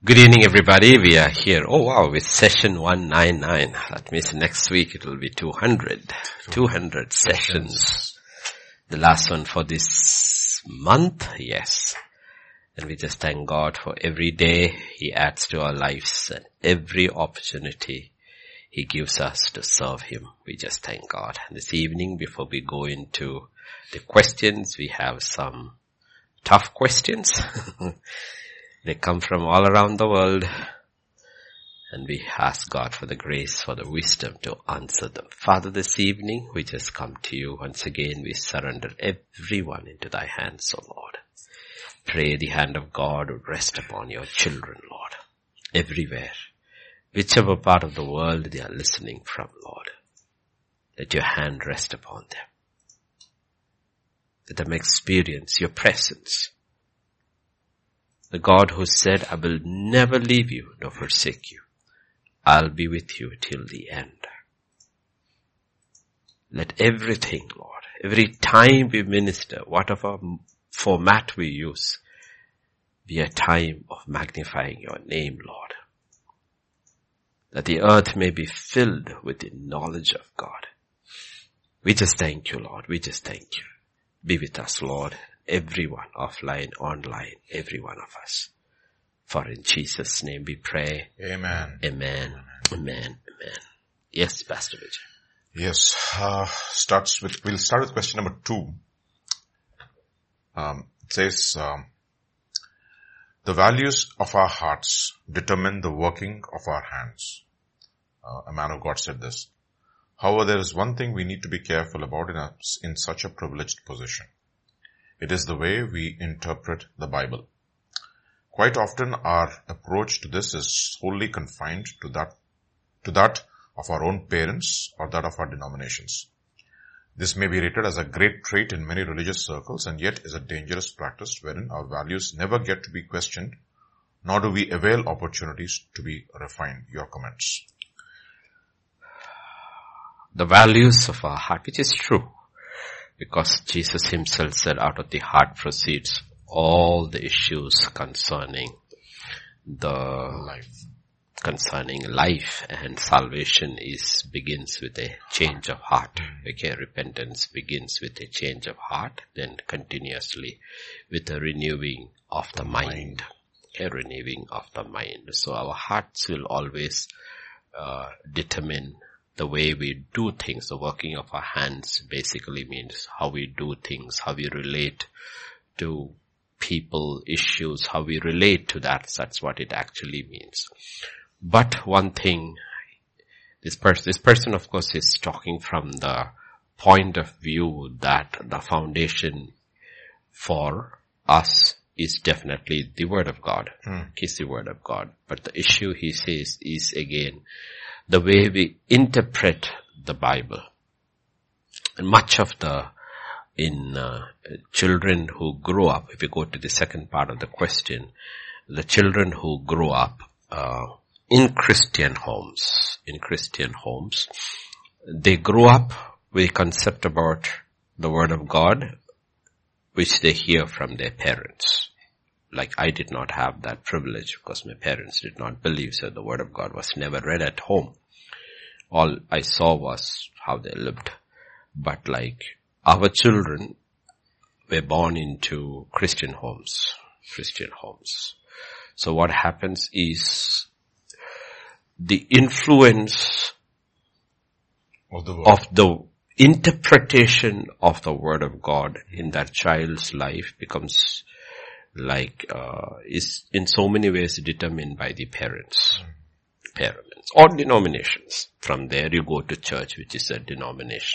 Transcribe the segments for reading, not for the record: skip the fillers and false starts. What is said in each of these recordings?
Good evening, everybody. We are here. Oh wow, with session 199. That means next week it will be 200. 200 sessions. The last one for this month. Yes. And we just thank God for every day He adds to our lives and every opportunity He gives us to serve Him. We just thank God. And this evening, before we go into the questions, we have some tough questions. They come from all around the world, and we ask God for the grace, for the wisdom to answer them. Father, this evening we just come to you. Once again, we surrender everyone into thy hands, O Lord. Pray the hand of God would rest upon your children, Lord, everywhere, whichever part of the world they are listening from, Lord. Let your hand rest upon them. Let them experience your presence. The God who said, I will never leave you nor forsake you. I'll be with you till the end. Let everything, Lord, every time we minister, whatever format we use, be a time of magnifying your name, Lord. That the earth may be filled with the knowledge of God. We just thank you, Lord. We just thank you. Be with us, Lord. Everyone, offline, online, every one of us. For in Jesus' name we pray. Amen. Amen. Amen. Amen. Yes, Pastor Vijay. Yes, we'll start with question number 2. It says, the values of our hearts determine the working of our hands. A man of God said this. However, there is one thing we need to be careful about in such a privileged position. It is the way we interpret the Bible. Quite often our approach to this is wholly confined to that of our own parents or that of our denominations. This may be rated as a great trait in many religious circles and yet is a dangerous practice wherein our values never get to be questioned, nor do we avail opportunities to be refined. Your comments. The values of our heart, which is true. Because Jesus himself said out of the heart proceeds all the issues concerning life and salvation begins with a change of heart. Okay, repentance begins with a change of heart, then continuously with a renewing of the mind. Okay, renewing of the mind. So our hearts will always determine the way we do things. The working of our hands basically means how we do things, how we relate to people, issues, how we relate to that. That's what it actually means. But one thing, this person of course is talking from the point of view that the foundation for us is definitely the Word of God. It's the Word of God. But the issue he says is again, the way we interpret the Bible. And much of children who grow up, if you go to the second part of the question, the children who grow up in Christian homes, they grow up with a concept about the Word of God, which they hear from their parents. Like I did not have that privilege because my parents did not believe, so the Word of God was never read at home. All I saw was how they lived. But like our children were born into Christian homes. So what happens is the influence of the interpretation of the Word of God in that child's life becomes is in so many ways determined by the parents or denominations. From there you go to church, which is a denomination.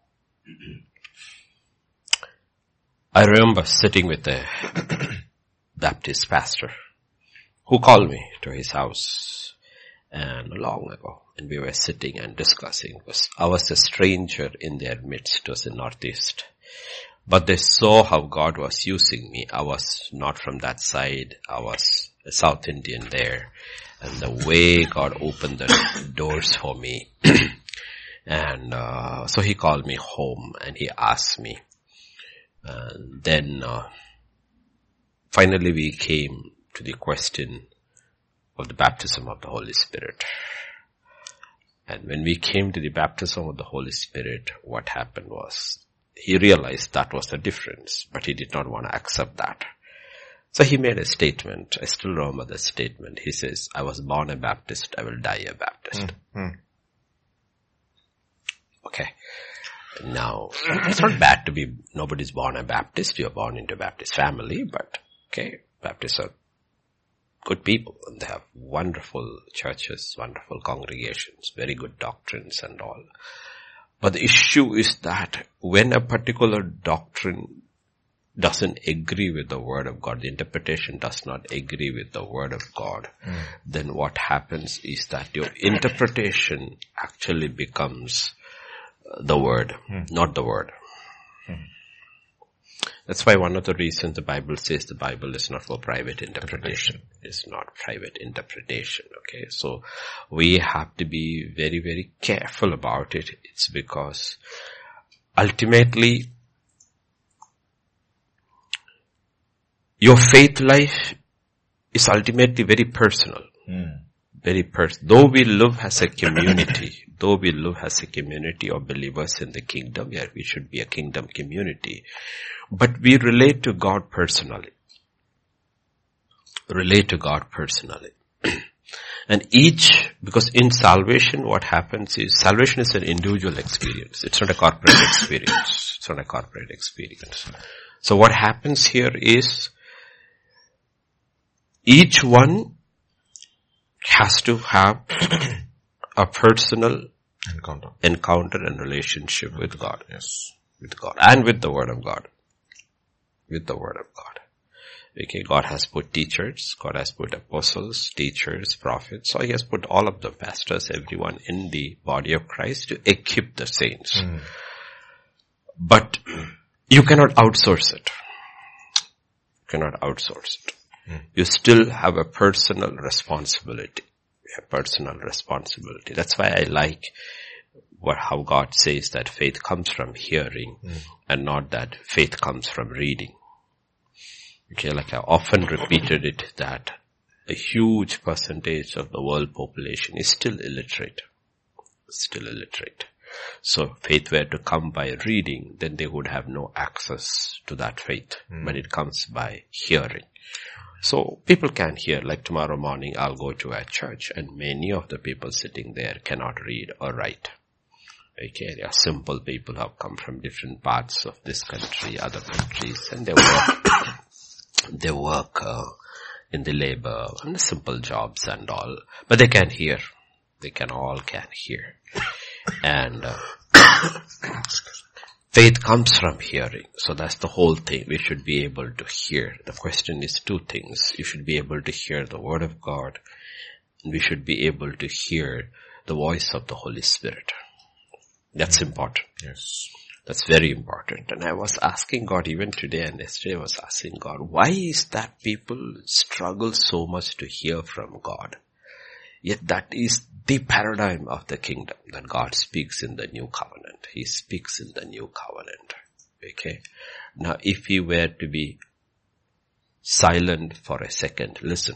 I remember sitting with a Baptist pastor who called me to his house and long ago, and we were sitting and discussing. I was a stranger in their midst. It was in Northeast. But they saw how God was using me. I was not from that side. I was a South Indian there. And the way God opened the doors for me. And so he called me home and he asked me. Then finally we came to the question, of the baptism of the Holy Spirit. And when we came to the baptism of the Holy Spirit, what happened was, he realized that was the difference, but he did not want to accept that. So he made a statement. I still remember the statement. He says, I was born a Baptist, I will die a Baptist. Okay. Now, it's not bad to be, nobody's born a Baptist. You're born into a Baptist family, but okay, Baptists are good people and they have wonderful churches, wonderful congregations, very good doctrines and all. But the issue is that when a particular doctrine doesn't agree with the Word of God, the interpretation does not agree with the Word of God, then what happens is that your interpretation actually becomes the Word, not the Word. That's why one of the reasons the Bible says the Bible is not for private interpretation. It's not private interpretation, okay? So we have to be very, very careful about it. It's because ultimately your faith life is ultimately very personal. Very personal. Though we live as a community, of believers in the kingdom, yeah, we should be a kingdom community. But we relate to God personally. And because in salvation what happens is, salvation is an individual experience. It's not a corporate experience. So what happens here is, each one has to have a personal encounter and relationship with God. Yes. With God and with the Word of God. Okay, God has put teachers, God has put apostles, teachers, prophets, so He has put all of the pastors, everyone in the body of Christ to equip the saints. But you cannot outsource it. You still have a personal responsibility. That's why I like how God says that faith comes from hearing and not that faith comes from reading. Okay, like I often repeated it, that a huge percentage of the world population is still illiterate. So faith were to come by reading, then they would have no access to that faith. But it comes by hearing. So people can hear, like tomorrow morning I'll go to a church and many of the people sitting there cannot read or write. Okay, they are simple people who have come from different parts of this country, other countries, and they work in the labor and the simple jobs and all, but they can hear. They all can hear. And faith comes from hearing. So that's the whole thing. We should be able to hear. The question is two things. You should be able to hear the Word of God, and we should be able to hear the voice of the Holy Spirit. That's important. Yes. That's very important. And I was asking God, even today and yesterday I was asking God, why is that people struggle so much to hear from God? Yet that is the paradigm of the kingdom, that God speaks in the new covenant. He speaks in the new covenant. Okay. Now if He were to be silent for a second, listen.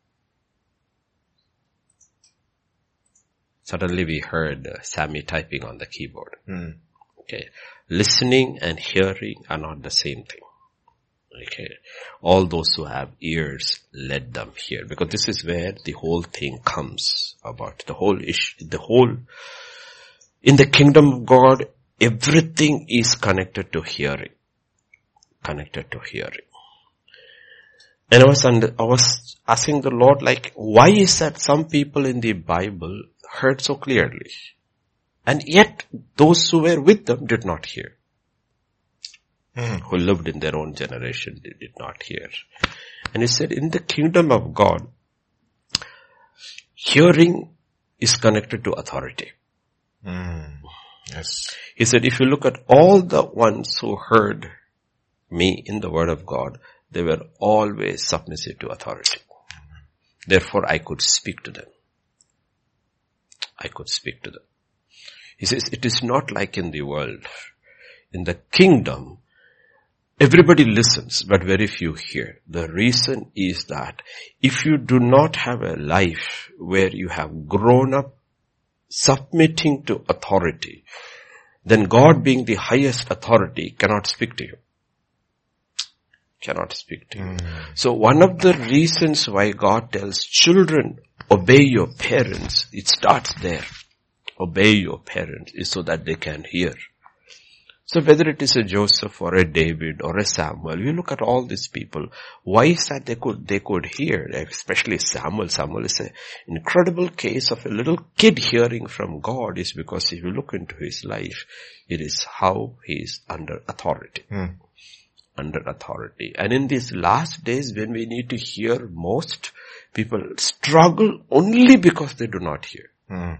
Suddenly we heard Sammy typing on the keyboard. Okay. Listening and hearing are not the same thing. Okay. All those who have ears, let them hear. Because this is where the whole thing comes about. The whole issue, in the kingdom of God, everything is connected to hearing. And I was asking the Lord, like, why is that some people in the Bible heard so clearly? And yet, those who were with them did not hear. Who lived in their own generation, they did not hear. And He said, in the kingdom of God, hearing is connected to authority. Yes. He said, if you look at all the ones who heard me in the Word of God, they were always submissive to authority. Therefore, I could speak to them. He says, it is not like in the world. In the kingdom, everybody listens, but very few hear. The reason is that if you do not have a life where you have grown up submitting to authority, then God, being the highest authority, cannot speak to you. Cannot speak to you. So one of the reasons why God tells children, obey your parents, it starts there. Obey your parents is so that they can hear. So whether it is a Joseph or a David or a Samuel, you look at all these people, why is that they could hear, especially Samuel. Samuel is an incredible case of a little kid hearing from God, is because if you look into his life, it is how he is under authority. Under authority. And in these last days when we need to hear most, people struggle only because they do not hear.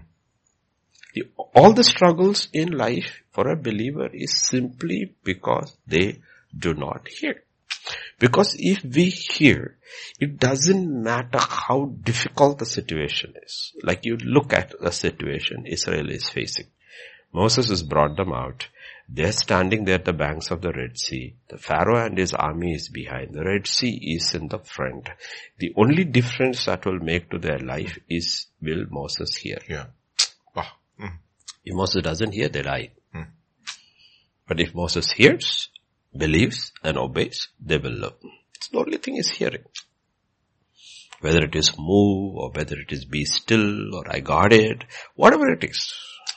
All the struggles in life for a believer is simply because they do not hear. Because if we hear, it doesn't matter how difficult the situation is. Like you look at the situation Israel is facing. Moses has brought them out. They're standing there at the banks of the Red Sea. The Pharaoh and his army is behind. The Red Sea is in the front. The only difference that will make to their life is, will Moses hear? Yeah. If Moses doesn't hear, they die. But if Moses hears, believes and obeys, they will live. It's the only thing is hearing. Whether it is move or whether it is be still or I got it, whatever it is,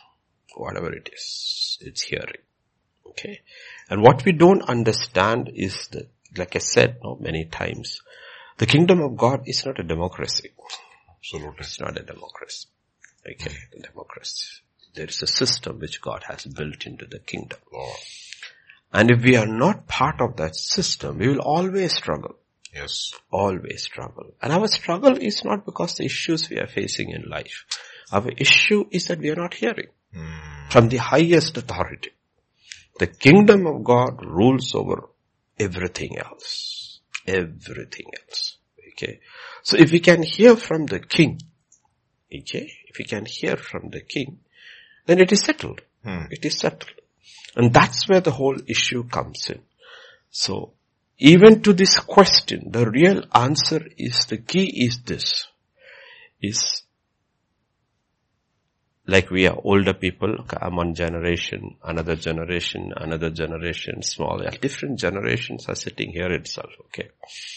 it's hearing. Okay. And what we don't understand is that, like I said many times, the kingdom of God is not a democracy. Absolutely. It's not a democracy. Okay. Democracy. There is a system which God has built into the kingdom. And if we are not part of that system, we will always struggle. Yes. Always struggle. And our struggle is not because the issues we are facing in life. Our issue is that we are not hearing from the highest authority. The kingdom of God rules over everything else. Everything else. Okay. So if we can hear from the king, okay, if we can hear from the king, then it is settled. It is settled. And that's where the whole issue comes in. So, even to this question, the real answer is, the key is this, is like we are older people, I'm one generation, another generation, small, different generations are sitting here itself, okay.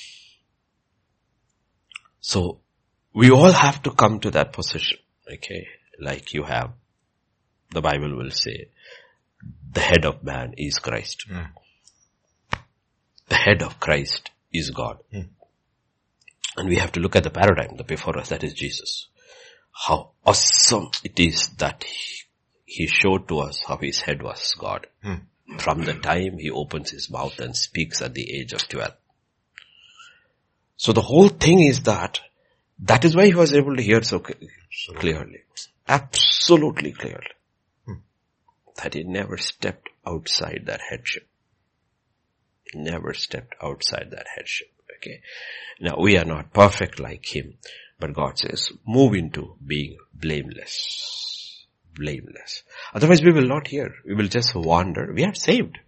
So, we all have to come to that position, okay, like you have. The Bible will say, the head of man is Christ. The head of Christ is God. And we have to look at the paradigm that before us, that is Jesus. How awesome it is that he showed to us how his head was God. From the time he opens his mouth and speaks at the age of 12. So the whole thing is that is why he was able to hear so clearly. Absolutely clearly. That he never stepped outside that headship. Never stepped outside that headship. Okay. Now we are not perfect like him, but God says, move into being blameless. Blameless. Otherwise we will not hear. We will just wander. We are saved.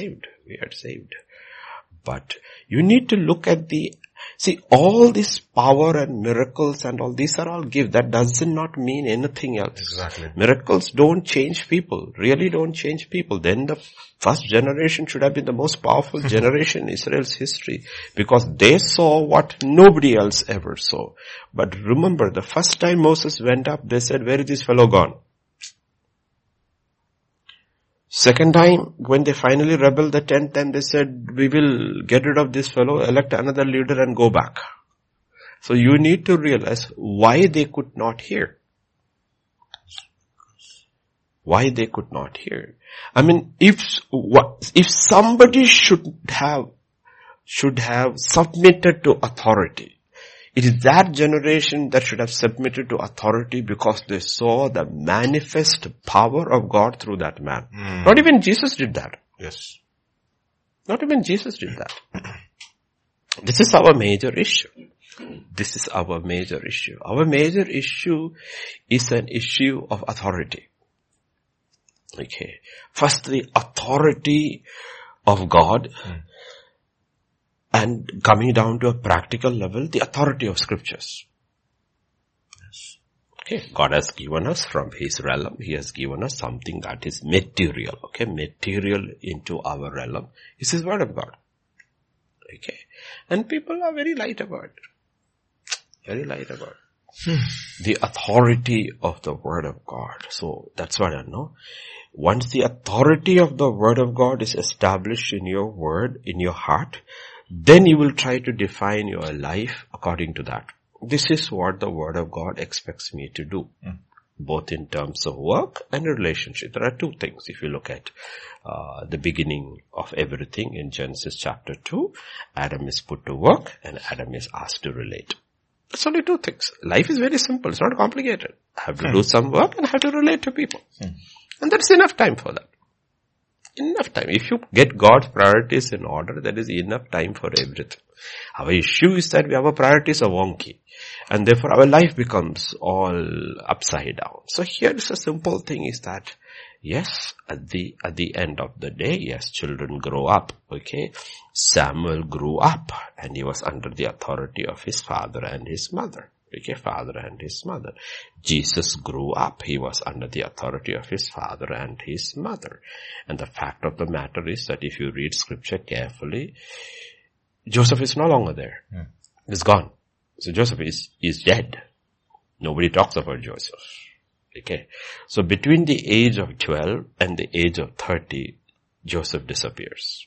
But you need to look at all this power and miracles and all these are all gifts. That does not mean anything else. Exactly. Miracles don't change people. Really don't change people. Then the first generation should have been the most powerful generation in Israel's history because they saw what nobody else ever saw. But remember, the first time Moses went up, they said, where is this fellow gone? Second time, when they finally rebelled the 10th time, they said, we will get rid of this fellow, elect another leader and go back. So you need to realize why they could not hear. Why they could not hear. I mean, if somebody should have submitted to authority, it is that generation that should have submitted to authority because they saw the manifest power of God through that man. Not even Jesus did that. Yes. Not even Jesus did that. This is our major issue. Our major issue is an issue of authority. Okay. First, the authority of God. And coming down to a practical level, the authority of scriptures. Yes. Okay, God has given us from His realm, He has given us something that is material, okay, material into our realm is His word of God. Okay, and people are very light about it. Very light about it. The authority of the word of God. So that's what I know. Once the authority of the word of God is established in your word, in your heart, then you will try to define your life according to that. This is what the word of God expects me to do, both in terms of work and relationship. There are two things. If you look at the beginning of everything in Genesis chapter 2, Adam is put to work and Adam is asked to relate. It's only two things. Life is very simple. It's not complicated. I have to do some work and I have to relate to people. And that's enough time for that. Enough time. If you get God's priorities in order, there is enough time for everything. Our issue is that our priorities are wonky. And therefore our life becomes all upside down. So here is a simple thing is that, yes, at the end of the day, yes, children grow up, okay. Samuel grew up and he was under the authority of his father and his mother. Okay, father and his mother. Jesus grew up. He was under the authority of his father and his mother. And the fact of the matter is that if you read scripture carefully, Joseph is no longer there. He's gone. So Joseph is dead. Nobody talks about Joseph. Okay. So between the age of 12 and the age of 30, Joseph disappears.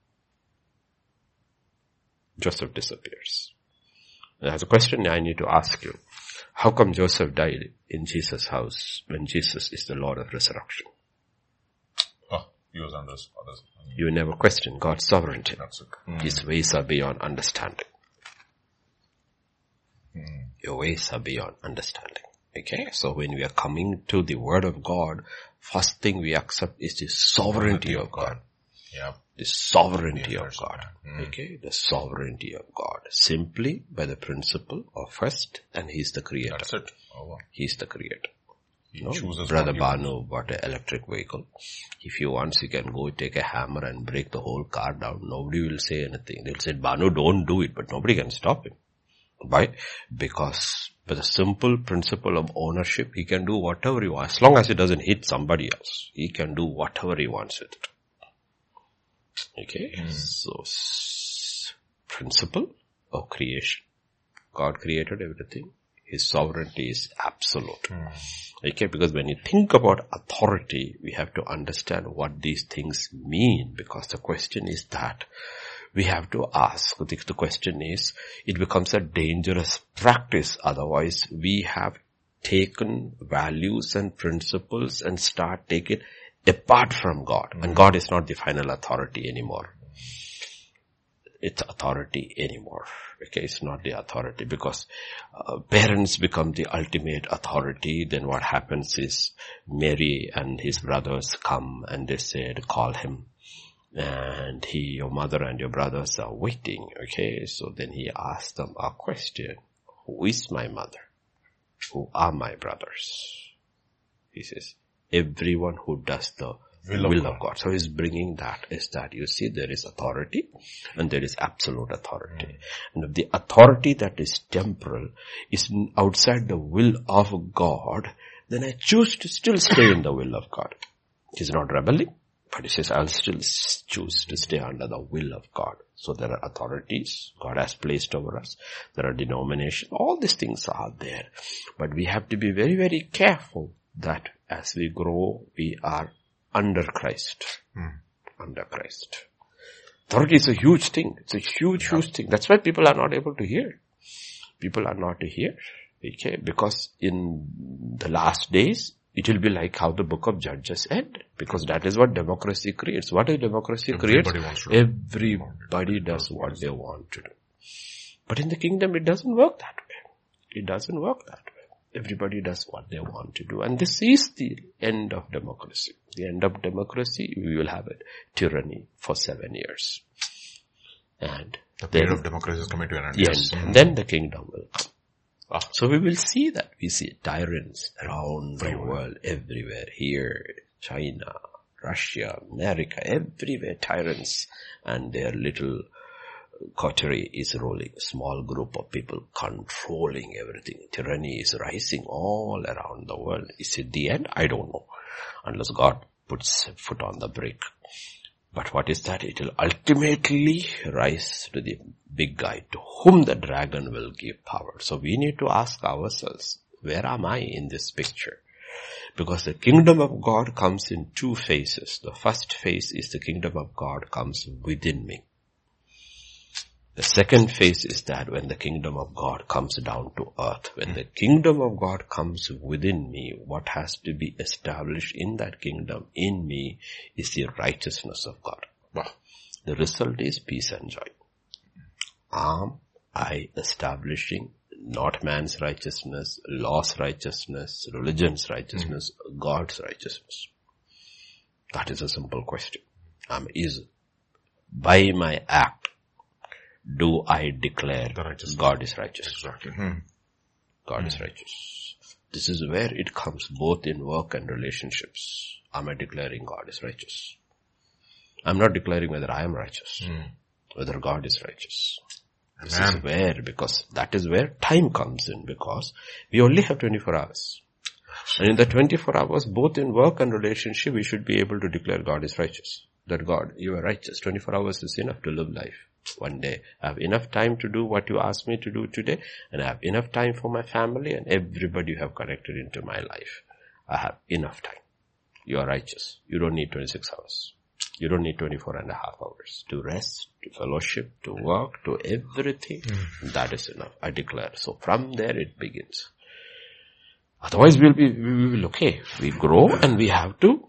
Joseph disappears. There's a question I need to ask you. How come Joseph died in Jesus' house when Jesus is the Lord of resurrection? Oh, he was under his father's. You never question God's sovereignty. That's it. His ways are beyond understanding. Your ways are beyond understanding. Okay, so when we are coming to the word of God, first thing we accept is the sovereignty of God. Yeah. The sovereignty of God. Okay, the sovereignty of God. Simply by the principle of first, and He's the creator. That's it. Over. He's the creator. He chooses Brother what he Banu bought an electric vehicle. If you want, you can go take a hammer and break the whole car down. Nobody will say anything. They'll say, Banu, don't do it, but nobody can stop him. Why? Because by the simple principle of ownership, he can do whatever he wants. As long as it doesn't hit somebody else, he can do whatever he wants with it. Okay, so principle of creation. God created everything. His sovereignty is absolute. Okay, because when you think about authority, we have to understand what these things mean, because the question is that we have to ask. The question is, it becomes a dangerous practice. Otherwise, we have taken values and principles and start taking apart from God. And God is not the final authority anymore. It's authority anymore. Okay, it's not the authority, because parents become the ultimate authority. Then what happens is Mary and his brothers come and they said, call him. And your mother and your brothers are waiting. Okay, so then he asked them a question. Who is my mother? Who are my brothers? He says, everyone who does the will of God. So he's bringing that, is that you see there is authority and there is absolute authority. And if the authority that is temporal is outside the will of God, then I choose to still stay in the will of God. He's not rebelling, but he says I'll still choose to stay under the will of God. So there are authorities God has placed over us. There are denominations. All these things are there. But we have to be very, very careful that as we grow, we are under Christ. Under Christ. Authority is a huge thing. It's a huge thing. That's why people are not able to hear. People are not to hear. Okay? Because in the last days, it will be like how the book of Judges ended. Because that is what democracy creates. What does democracy create? Everybody does what they want to do. But in the kingdom, it doesn't work that way. It doesn't work that way. Everybody does what they want to do. And this is the end of democracy. The end of democracy, we will have a tyranny for 7 years. And the period of democracy is coming to an end. Yes. And then the kingdom will come. So we will see that. We see tyrants around the world, everywhere. Here, China, Russia, America, everywhere tyrants and their little coterie is ruling. A small group of people controlling everything. Tyranny is rising all around the world. Is it the end? I don't know. Unless God puts a foot on the brake. But what is that? It will ultimately rise to the big guy to whom the dragon will give power. So we need to ask ourselves, where am I in this picture? Because the kingdom of God comes in two phases. The first phase is the kingdom of God comes within me. The second phase is that when the kingdom of God comes down to earth, when the kingdom of God comes within me, what has to be established in that kingdom in me is the righteousness of God. Wow. The result is peace and joy. Am I establishing not man's righteousness, law's righteousness, religion's righteousness, God's righteousness? That is a simple question. Is by my act, do I declare God is righteous? Exactly. God is righteous. This is where it comes both in work and relationships. Am I declaring God is righteous? I'm not declaring whether I am righteous, whether God is righteous. This is where, because that is where time comes in, because we only have 24 hours. And in the 24 hours, both in work and relationship, we should be able to declare God is righteous. That God, you are righteous. 24 hours is enough to live life. One day, I have enough time to do what you asked me to do today, and I have enough time for my family and everybody you have connected into my life. I have enough time. You are righteous. You don't need 26 hours. You don't need 24 and a half hours to rest, to fellowship, to work, to everything. That is enough. I declare. So from there it begins. Otherwise we will okay. We grow and we have to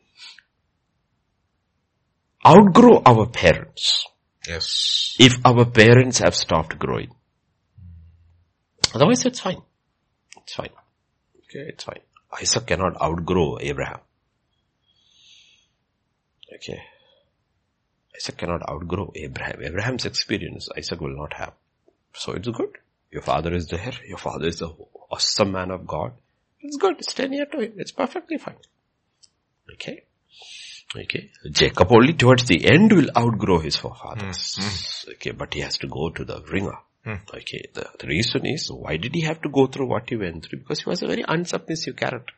outgrow our parents. Yes. If our parents have stopped growing. Otherwise it's fine. It's fine. Okay, it's fine. Isaac cannot outgrow Abraham. Okay. Isaac cannot outgrow Abraham. Abraham's experience, Isaac will not have. So it's good. Your father is there. Your father is the awesome man of God. It's good. Stay near to him. It's perfectly fine. Okay. Jacob only towards the end will outgrow his forefathers. Okay. But he has to go to the ringer. Okay. The reason is, why did he have to go through what he went through? Because he was a very unsubmissive character.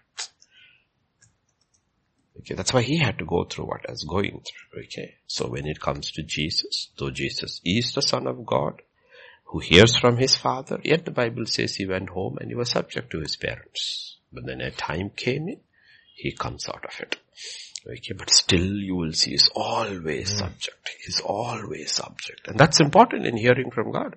Okay, that's why he had to go through what I was going through. Okay, so when it comes to Jesus, though Jesus is the Son of God, who hears from his Father, yet the Bible says he went home and he was subject to his parents. But then a time came in, he comes out of it. Okay, but still you will see he's always subject. He's always subject. And that's important in hearing from God.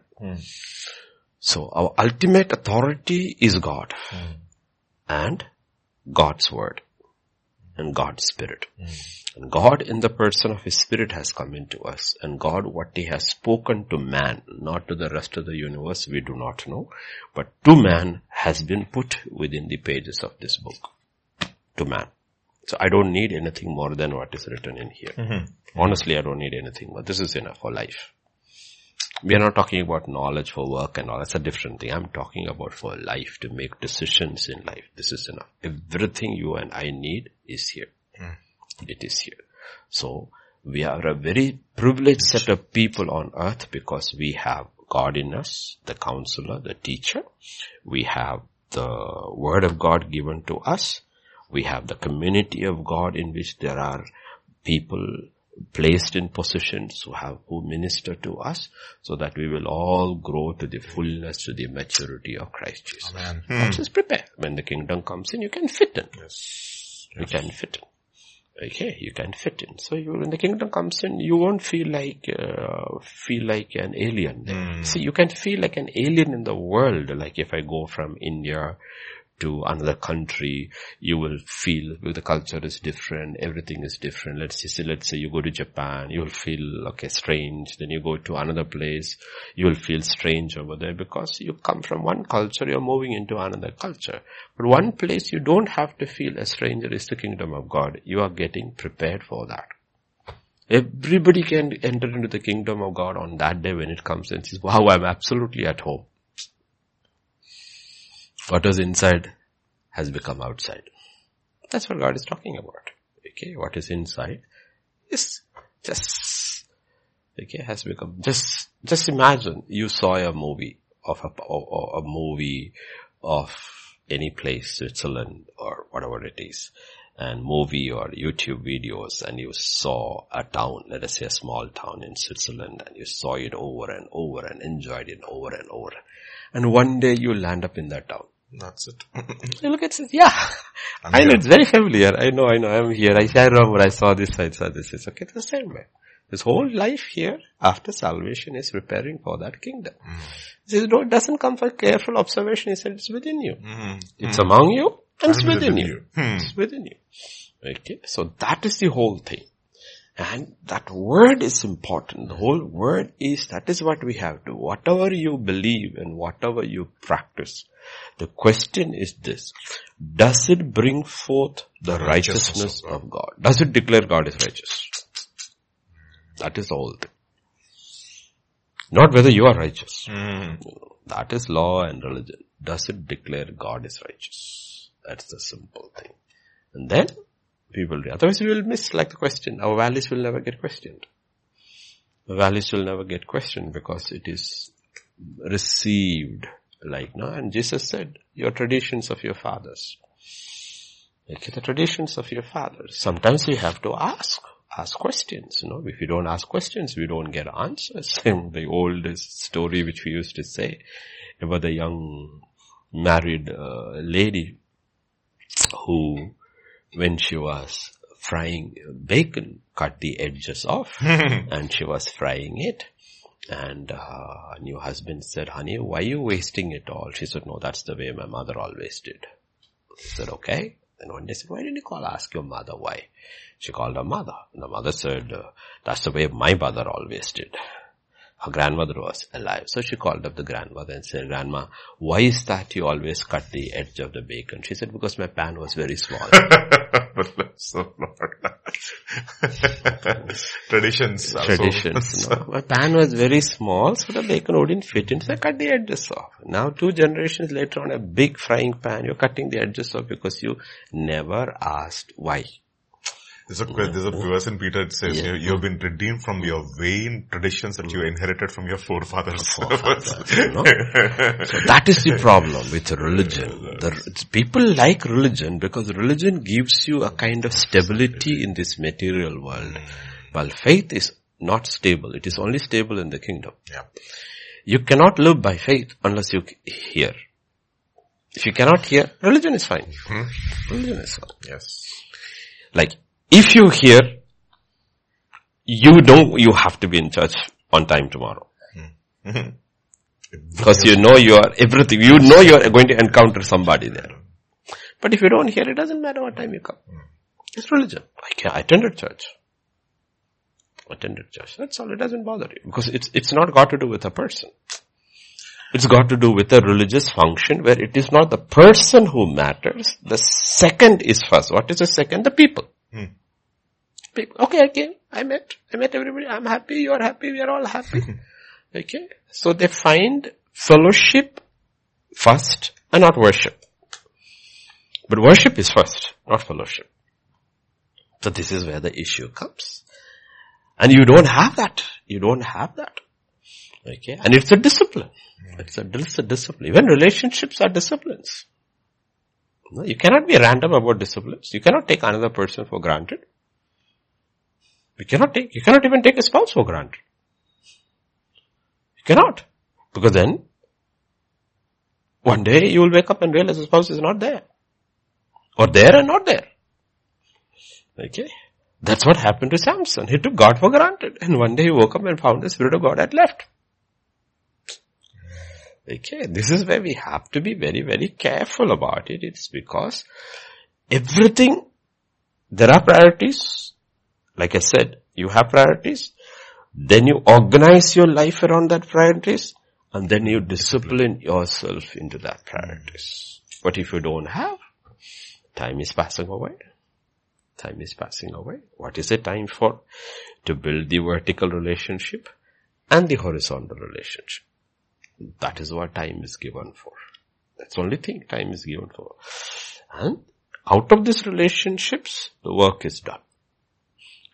So our ultimate authority is God and God's Word. And God's Spirit. And God in the person of His Spirit has come into us. And God, what He has spoken to man, not to the rest of the universe, we do not know. But to man has been put within the pages of this book. To man. So I don't need anything more than what is written in here. Honestly, I don't need anything more. This is enough for life. We are not talking about knowledge for work and all. That's a different thing. I'm talking about for life, to make decisions in life. This is enough. Everything you and I need is here. It is here. So we are a very privileged set of people on earth because we have God in us, the counselor, the teacher. We have the word of God given to us. We have the community of God in which there are people placed in positions who minister to us, so that we will all grow to the fullness, to the maturity of Christ Jesus. Amen. Just prepare. When the kingdom comes in, you can fit in. Yes. You can fit in. Okay, you can fit in. So when the kingdom comes in, you won't feel like an alien. See, you can feel like an alien in the world. Like if I go from India to another country, you will feel the culture is different, everything is different. Let's say you go to Japan, you will feel strange. Then you go to another place, you will feel strange over there because you come from one culture, you're moving into another culture. But one place you don't have to feel a stranger is the kingdom of God. You are getting prepared for that. Everybody can enter into the kingdom of God on that day when it comes and says, wow, I'm absolutely at home. What was inside has become outside. That's what God is talking about. Okay, what is inside is just Okay, has become, just imagine you saw a movie of a movie of any place, Switzerland or whatever it is, and movie or YouTube videos, and you saw a town, let us say a small town in Switzerland, and you saw it over and over and enjoyed it over and over. And one day you land up in that town. That's it. You look at it, yeah. I know, it's very familiar. I know, I'm here. I remember I saw this, It's okay, it's the same way. His whole life here, after salvation, is preparing for that kingdom. He says, no, it doesn't come for careful observation. He said, it's within you. It's among you, and it's within you. It's within you. Okay, so that is the whole thing. And that word is important. The whole word is, that is what we have to. Whatever you believe and whatever you practice, the question is this: does it bring forth the righteousness of God? Does it declare God is righteous? That is the whole thing. Not whether you are righteous. That is law and religion. Does it declare God is righteous? That's the simple thing. And then we will, otherwise we will miss like the question. Our values will never get questioned. The values will never get questioned because it is received like, no, and Jesus said, your traditions of your fathers. Okay, the traditions of your fathers. Sometimes we have to ask questions, If you don't ask questions, we don't get answers. The oldest story which we used to say about the young married lady who, when she was frying bacon, cut the edges off and she was frying it. And her new husband said, honey, why are you wasting it all? She said, no, that's the way my mother always did. He said, okay. Then one day said, why didn't you ask your mother why? She called her mother. And the mother said, that's the way my mother always did. Her grandmother was alive. So she called up the grandmother and said, Grandma, why is that you always cut the edge of the bacon? She said, because my pan was very small. Traditions. My pan was very small, so the bacon wouldn't fit in. So I cut the edges off. Now 2 generations later on a big frying pan, you're cutting the edges off because you never asked why. There's a verse in Peter, it says, you've been redeemed from your vain traditions that you inherited from your forefathers. So that is the problem with religion. People like religion because religion gives you a kind of stability in this material world. While faith is not stable. It is only stable in the kingdom. Yeah. You cannot live by faith unless you hear. If you cannot hear, religion is fine. Religion is fine. Yes. Like, if you hear, you know you have to be in church on time tomorrow. Because you know you are everything. You know you are going to encounter somebody there. But if you don't hear, it doesn't matter what time you come. It's religion. I attended church. That's all. It doesn't bother you. Because it's not got to do with a person. It's got to do with a religious function where it is not the person who matters. The second is first. What is the second? The people. People. Okay, I came. I met everybody. I'm happy. You are happy. We are all happy. Okay. So they find fellowship first and not worship. But worship is first, not fellowship. So this is where the issue comes. And you don't have that. Okay. And it's a discipline. It's a discipline. Even relationships are disciplines. You cannot be random about disciplines. You cannot take another person for granted. You cannot even take a spouse for granted. You cannot. Because then, one day you will wake up and realize the spouse is not there. Or there and not there. Okay. That's what happened to Samson. He took God for granted. And one day he woke up and found the Spirit of God had left. Okay, this is where we have to be very, very careful about it. It's because everything, there are priorities. Like I said, you have priorities. Then you organize your life around that priorities. And then you discipline yourself into that priorities. But if you don't have, time is passing away. What is the time for? To build the vertical relationship and the horizontal relationship. That is what time is given for. That's the only thing time is given for. And out of these relationships, the work is done.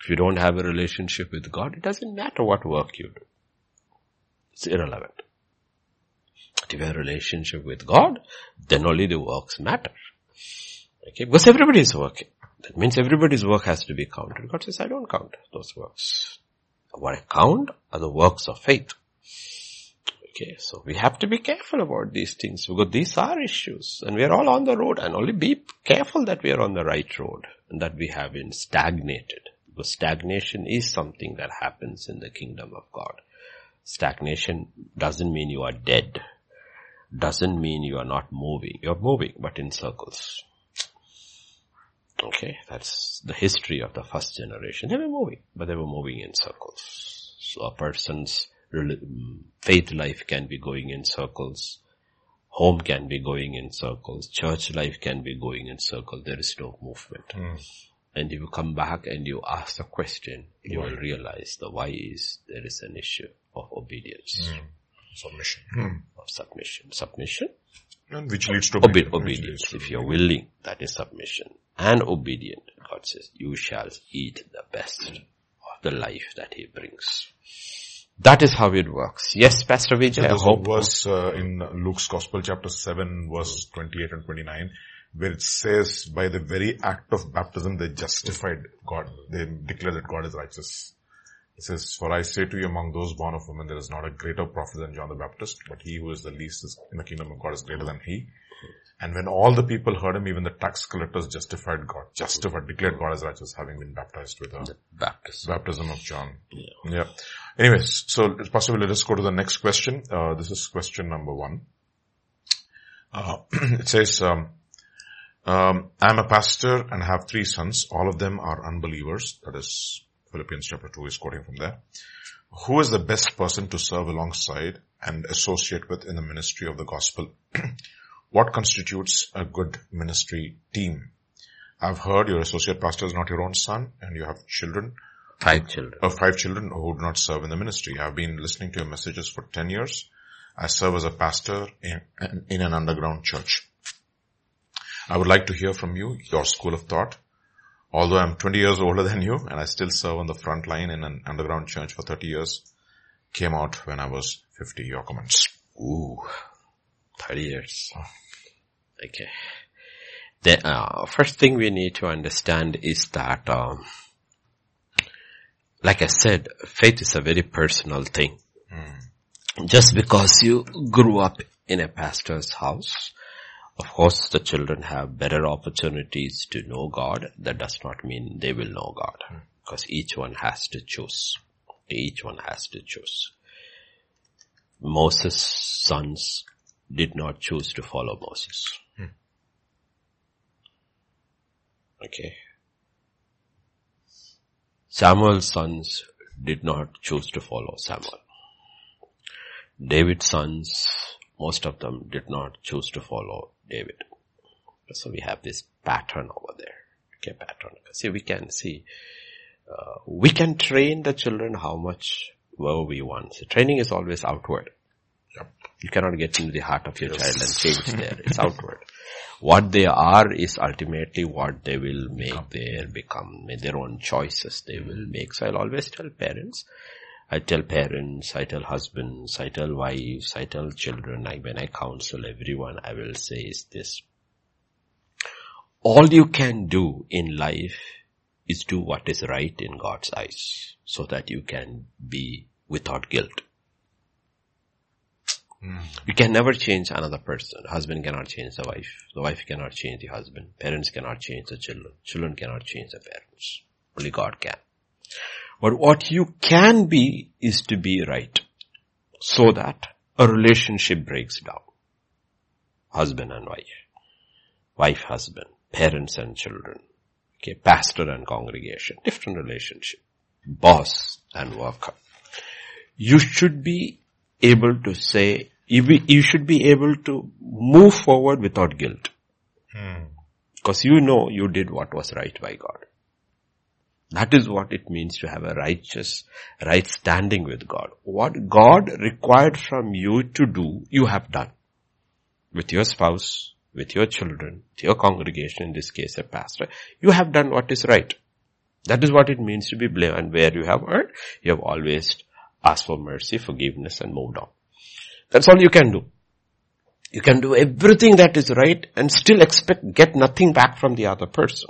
If you don't have a relationship with God, it doesn't matter what work you do. It's irrelevant. If you have a relationship with God, then only the works matter. Okay? Because everybody is working. That means everybody's work has to be counted. God says, I don't count those works. What I count are the works of faith. Okay, so we have to be careful about these things because these are issues and we are all on the road, and only be careful that we are on the right road and that we haven't stagnated. Because stagnation is something that happens in the kingdom of God. Stagnation doesn't mean you are dead. Doesn't mean you are not moving. You're moving, but in circles. Okay, that's the history of the first generation. They were moving, but they were moving in circles. So a person's faith life can be going in circles. Home can be going in circles. Church life can be going in circles. There is no movement. And if you come back and you ask the question, you will realize the why is there is an issue of obedience. Submission. Of submission. And which leads to obedience. If you're willing, that is submission. And obedient, God says, you shall eat the best of the life that He brings. That is how it works. Yes, Pastor Vijay, I hope. There's a verse in Luke's Gospel, chapter 7, verses 28 and 29, where it says, by the very act of baptism, they justified God. They declared that God is righteous. It says, for I say to you, among those born of women, there is not a greater prophet than John the Baptist, but he who is the least in the kingdom of God is greater than he. And when all the people heard him, even the tax collectors declared God as righteous, having been baptized with the baptism of John. Yeah. Anyways, so Pastor, let us go to the next question. This is question number 1. It says, I'm a pastor and have 3 sons. All of them are unbelievers. That is Philippians chapter 2 is quoting from there. Who is the best person to serve alongside and associate with in the ministry of the gospel? What constitutes a good ministry team? I've heard your associate pastor is not your own son and you have children. 5 children. 5 children who do not serve in the ministry. I've been listening to your messages for 10 years. I serve as a pastor in an underground church. I would like to hear from you, your school of thought. Although I'm 20 years older than you and I still serve on the front line in an underground church for 30 years, came out when I was 50. Your comments. Ooh, 30 years. Okay. The first thing we need to understand is that, like I said, faith is a very personal thing. Just because you grew up in a pastor's house, of course the children have better opportunities to know God. That does not mean they will know God. Because each one has to choose. Moses' sons did not choose to follow Moses. Okay. Samuel's sons did not choose to follow Samuel. David's sons, most of them did not choose to follow David. So we have this pattern over there. Okay, pattern. See, we can train the children how much we want. So training is always outward. Yep. You cannot get into the heart of your child and change there. It's outward. What they are is ultimately what they will become their own choices they will make. So I'll always tell parents, I tell husbands, I tell wives, I tell children, when I counsel everyone, I will say is this. All you can do in life is do what is right in God's eyes so that you can be without guilt. You can never change another person. Husband cannot change the wife cannot change the husband, parents cannot change the children cannot change the parents. Only God can. But what you can be is to be right so that a relationship breaks down. Husband and wife, husband, parents and children, okay, pastor and congregation, different relationship, boss and worker. You should be able to say, you should be able to move forward without guilt. Because you know you did what was right by God. That is what it means to have a righteous, right standing with God. What God required from you to do, you have done. With your spouse, with your children, with your congregation, in this case a pastor, you have done what is right. That is what it means to be blameless. And where you have erred, you have always asked for mercy, forgiveness, and moved on. That's all you can do. You can do everything that is right and still get nothing back from the other person.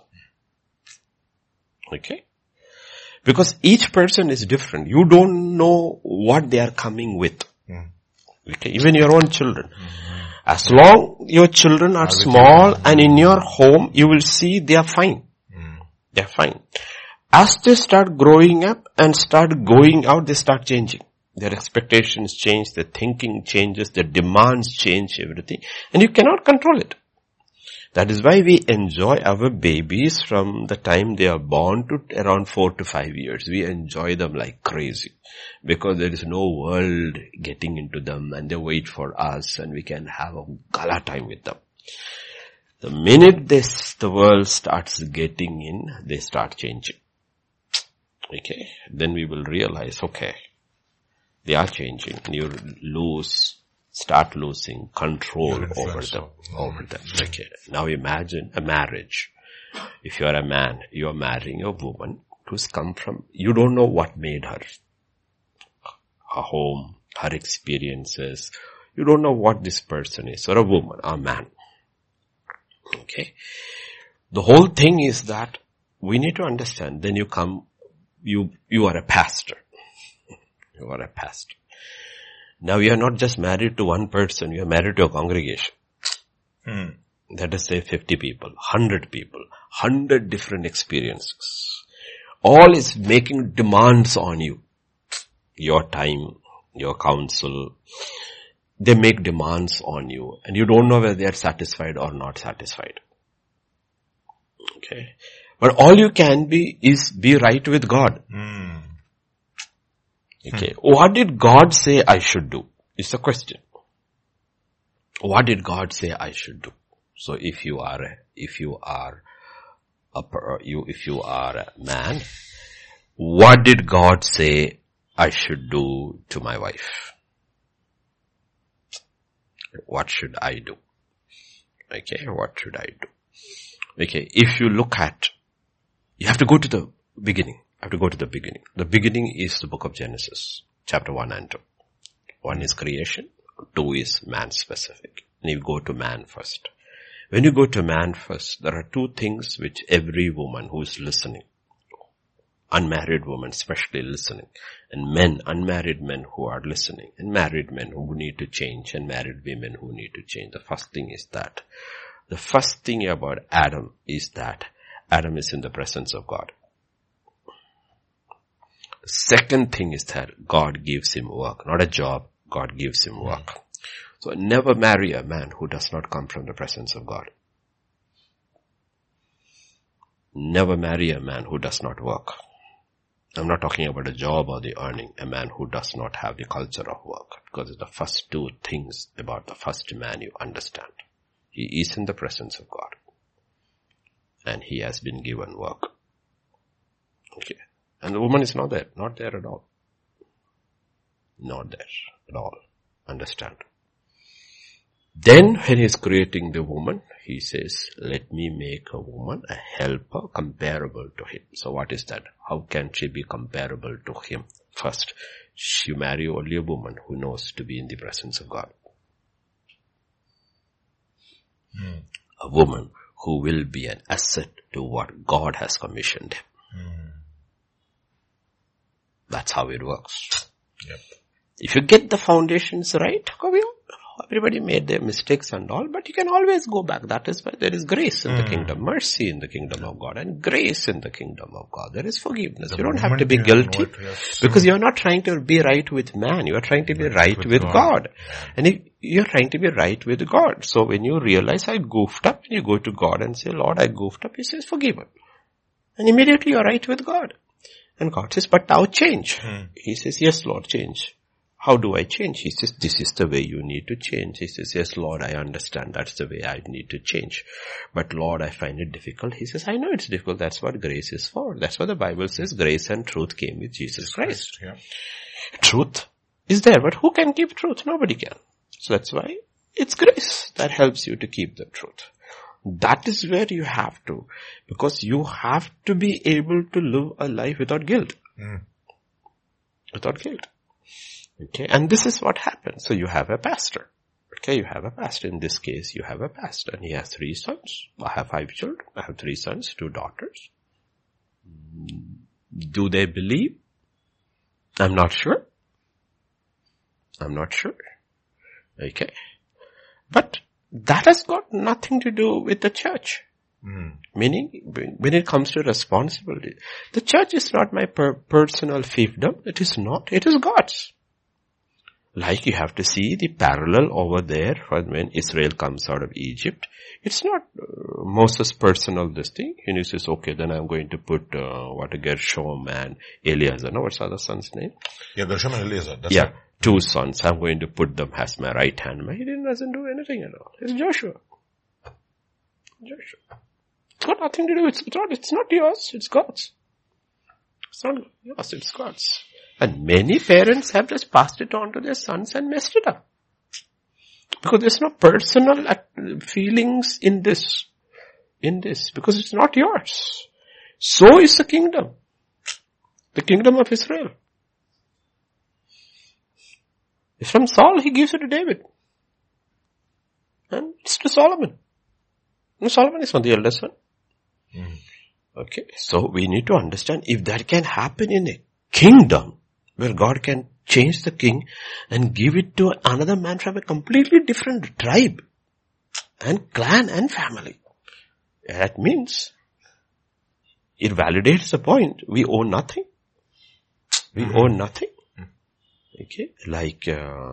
Okay? Because each person is different. You don't know what they are coming with. Okay? Even your own children. As long your children are small and in your home, you will see they are fine. They are fine. As they start growing up and start going out, they start changing. Their expectations change, their thinking changes, their demands change, everything. And you cannot control it. That is why we enjoy our babies from the time they are born to around 4 to 5 years. We enjoy them like crazy. Because there is no world getting into them and they wait for us and we can have a gala time with them. The minute the world starts getting in, they start changing. Okay, then we will realize, okay, they are changing. You start losing control over them. Okay, now imagine a marriage. If you are a man, you are marrying a woman who's come from, you don't know what made her. Her home, her experiences. You don't know what this person is, or a woman, or a man. Okay. The whole thing is that we need to understand, then you are a pastor. You are a pastor. Now you are not just married to one person, you are married to a congregation. Let us say 50 people, 100 people, 100 different experiences. All is making demands on you. Your time, your counsel, they make demands on you and you don't know whether they are satisfied or not satisfied. Okay. But all you can be is be right with God. Okay. What did God say I should do? Is the question. What did God say I should do? So if you are a man, what did God say I should do to my wife? What should I do? Okay, what should I do? Okay, if you look at, you have to go to the beginning. The beginning is the book of Genesis, chapter 1 and 2. 1 is creation, 2 is man specific. And you go to man first. When you go to man first, there are two things which every woman who is listening, unmarried women especially listening, and men, unmarried men who are listening, and married men who need to change, and married women who need to change. The first thing is that, the first thing about Adam is that Adam is in the presence of God. The second thing is that God gives him work, not a job, God gives him work. So never marry a man who does not come from the presence of God. Never marry a man who does not work. I'm not talking about a job or the earning, a man who does not have the culture of work. Because it's the first two things about the first man you understand. He is in the presence of God. And he has been given work. Okay. And the woman is not there at all. Not there at all. Understand. Then when he is creating the woman, he says, let me make a woman a helper comparable to him. So what is that? How can she be comparable to him? First, you marry only a woman who knows to be in the presence of God. A woman who will be an asset to what God has commissioned him. That's how it works. Yep. If you get the foundations right, everybody made their mistakes and all, but you can always go back. That is why there is grace in the kingdom, mercy in the kingdom of God, and grace in the kingdom of God. There is forgiveness. You don't have to be guilty because you are not trying to be right with man. You are trying to be right with God. And if you are trying to be right with God. So when you realize I goofed up, you go to God and say, Lord, I goofed up. He says, forgive me. And immediately you are right with God. And God says, but now change. He says, yes, Lord, change. How do I change? He says, this is the way you need to change. He says, yes, Lord, I understand. That's the way I need to change. But Lord, I find it difficult. He says, I know it's difficult. That's what grace is for. That's what the Bible says. Grace and truth came with Jesus Christ. Yeah. Truth is there, but who can keep truth? Nobody can. So that's why it's grace that helps you to keep the truth. That is where you have to. Because you have to be able to live a life without guilt. Without guilt. Okay, and this is what happens. So you have a pastor. Okay, you have a pastor. In this case, you have a pastor and he has 3 sons. I have 5 children. I have 3 sons, 2 daughters. Do they believe? I'm not sure. I'm not sure. Okay. But that has got nothing to do with the church. Meaning, when it comes to responsibility, the church is not my personal fiefdom. It is not. It is God's. Like you have to see the parallel over there when Israel comes out of Egypt. It's not Moses' personal this thing. And he says, okay, then I'm going to put, Gershom and Eleazar. No, what's the other son's name? Yeah, Gershom and Eleazar. That's yeah, right. 2 sons. I'm going to put them as my right hand. He doesn't do anything at all. It's Joshua. It's got nothing to do with it. It's not yours. It's God's. It's not yours. It's God's. And many parents have just passed it on to their sons and messed it up. Because there's no personal feelings in this. Because it's not yours. So is the kingdom. The kingdom of Israel. It's from Saul, he gives it to David. And it's to Solomon. And Solomon is not the eldest son. Okay, so we need to understand if that can happen in a kingdom, where God can change the king and give it to another man from a completely different tribe and clan and family. That means it validates the point. We own nothing. We own nothing. Okay, like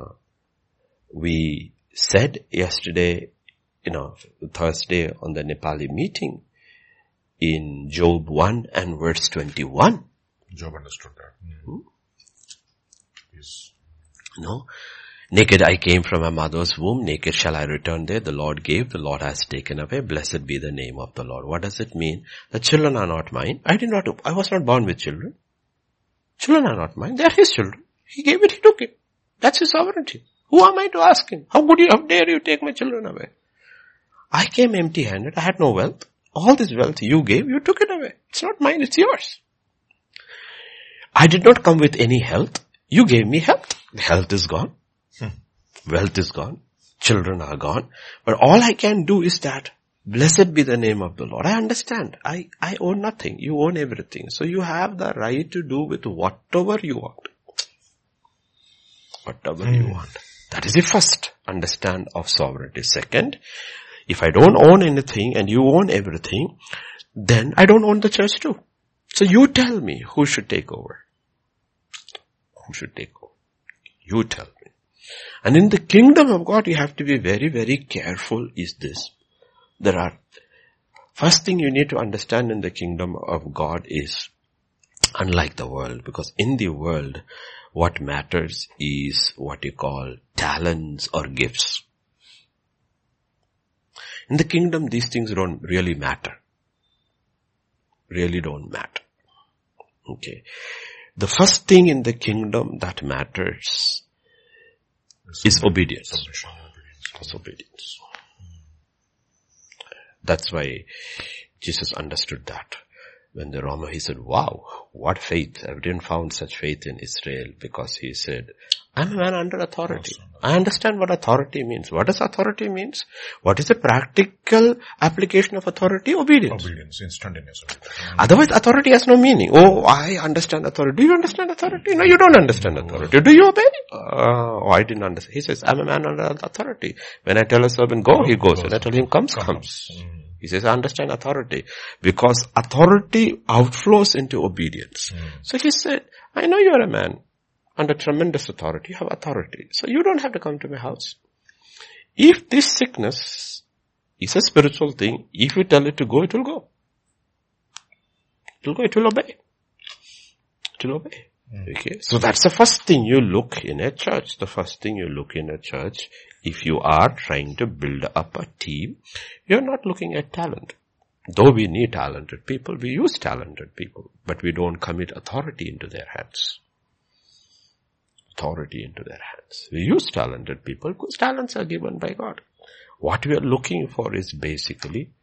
we said yesterday, Thursday on the Nepali meeting in Job 1 and verse 21. Job understood that. Yes. No. Naked I came from my mother's womb, naked shall I return there. The Lord gave, the Lord has taken away. Blessed be the name of the Lord. What does it mean? The children are not mine. I was not born with children. Children are not mine. They are his children. He gave it, he took it. That's his sovereignty. Who am I to ask him? How dare you take my children away? I came empty-handed. I had no wealth. All this wealth you gave, you took it away. It's not mine, it's yours. I did not come with any health. You gave me health. The health is gone. Wealth is gone. Children are gone. But all I can do is that, blessed be the name of the Lord. I understand. I own nothing. You own everything. So you have the right to do with whatever you want. Whatever you want. That is the first understand of sovereignty. Second, if I don't own anything and you own everything, then I don't own the church too. So you tell me who should take over. Who should take over? You tell me. And in the kingdom of God, you have to be very, very careful is this. First thing you need to understand in the kingdom of God is unlike the world, because in the world, what matters is what you call talents or gifts. In the kingdom, these things don't really matter. Really don't matter. Okay. The first thing in the kingdom that matters is obedience. It's obedience. That's why Jesus understood that. When the Rama, he said, wow, what faith. I didn't found such faith in Israel, because he said, I'm a man under authority. I understand what authority means. What does authority means? What is the practical application of authority? Obedience. Obedience, instantaneous. Otherwise authority has no meaning. Oh, I understand authority. Do you understand authority? No, you don't understand authority. Do you obey? I didn't understand. He says, I'm a man under authority. When I tell a servant go, he goes. When I tell him comes. He says, I understand authority. Because authority outflows into obedience. So he said, I know you are a man under tremendous authority. You have authority. So you don't have to come to my house. If this sickness is a spiritual thing, if you tell it to go, it will go. It will go, it will obey. It will obey. Okay. So that's the first thing you look in a church. The first thing you look in a church, if you are trying to build up a team, you're not looking at talent. Though we need talented people, we use talented people, but we don't commit authority into their hands. Authority into their hands. We use talented people because talents are given by God. What we are looking for is basically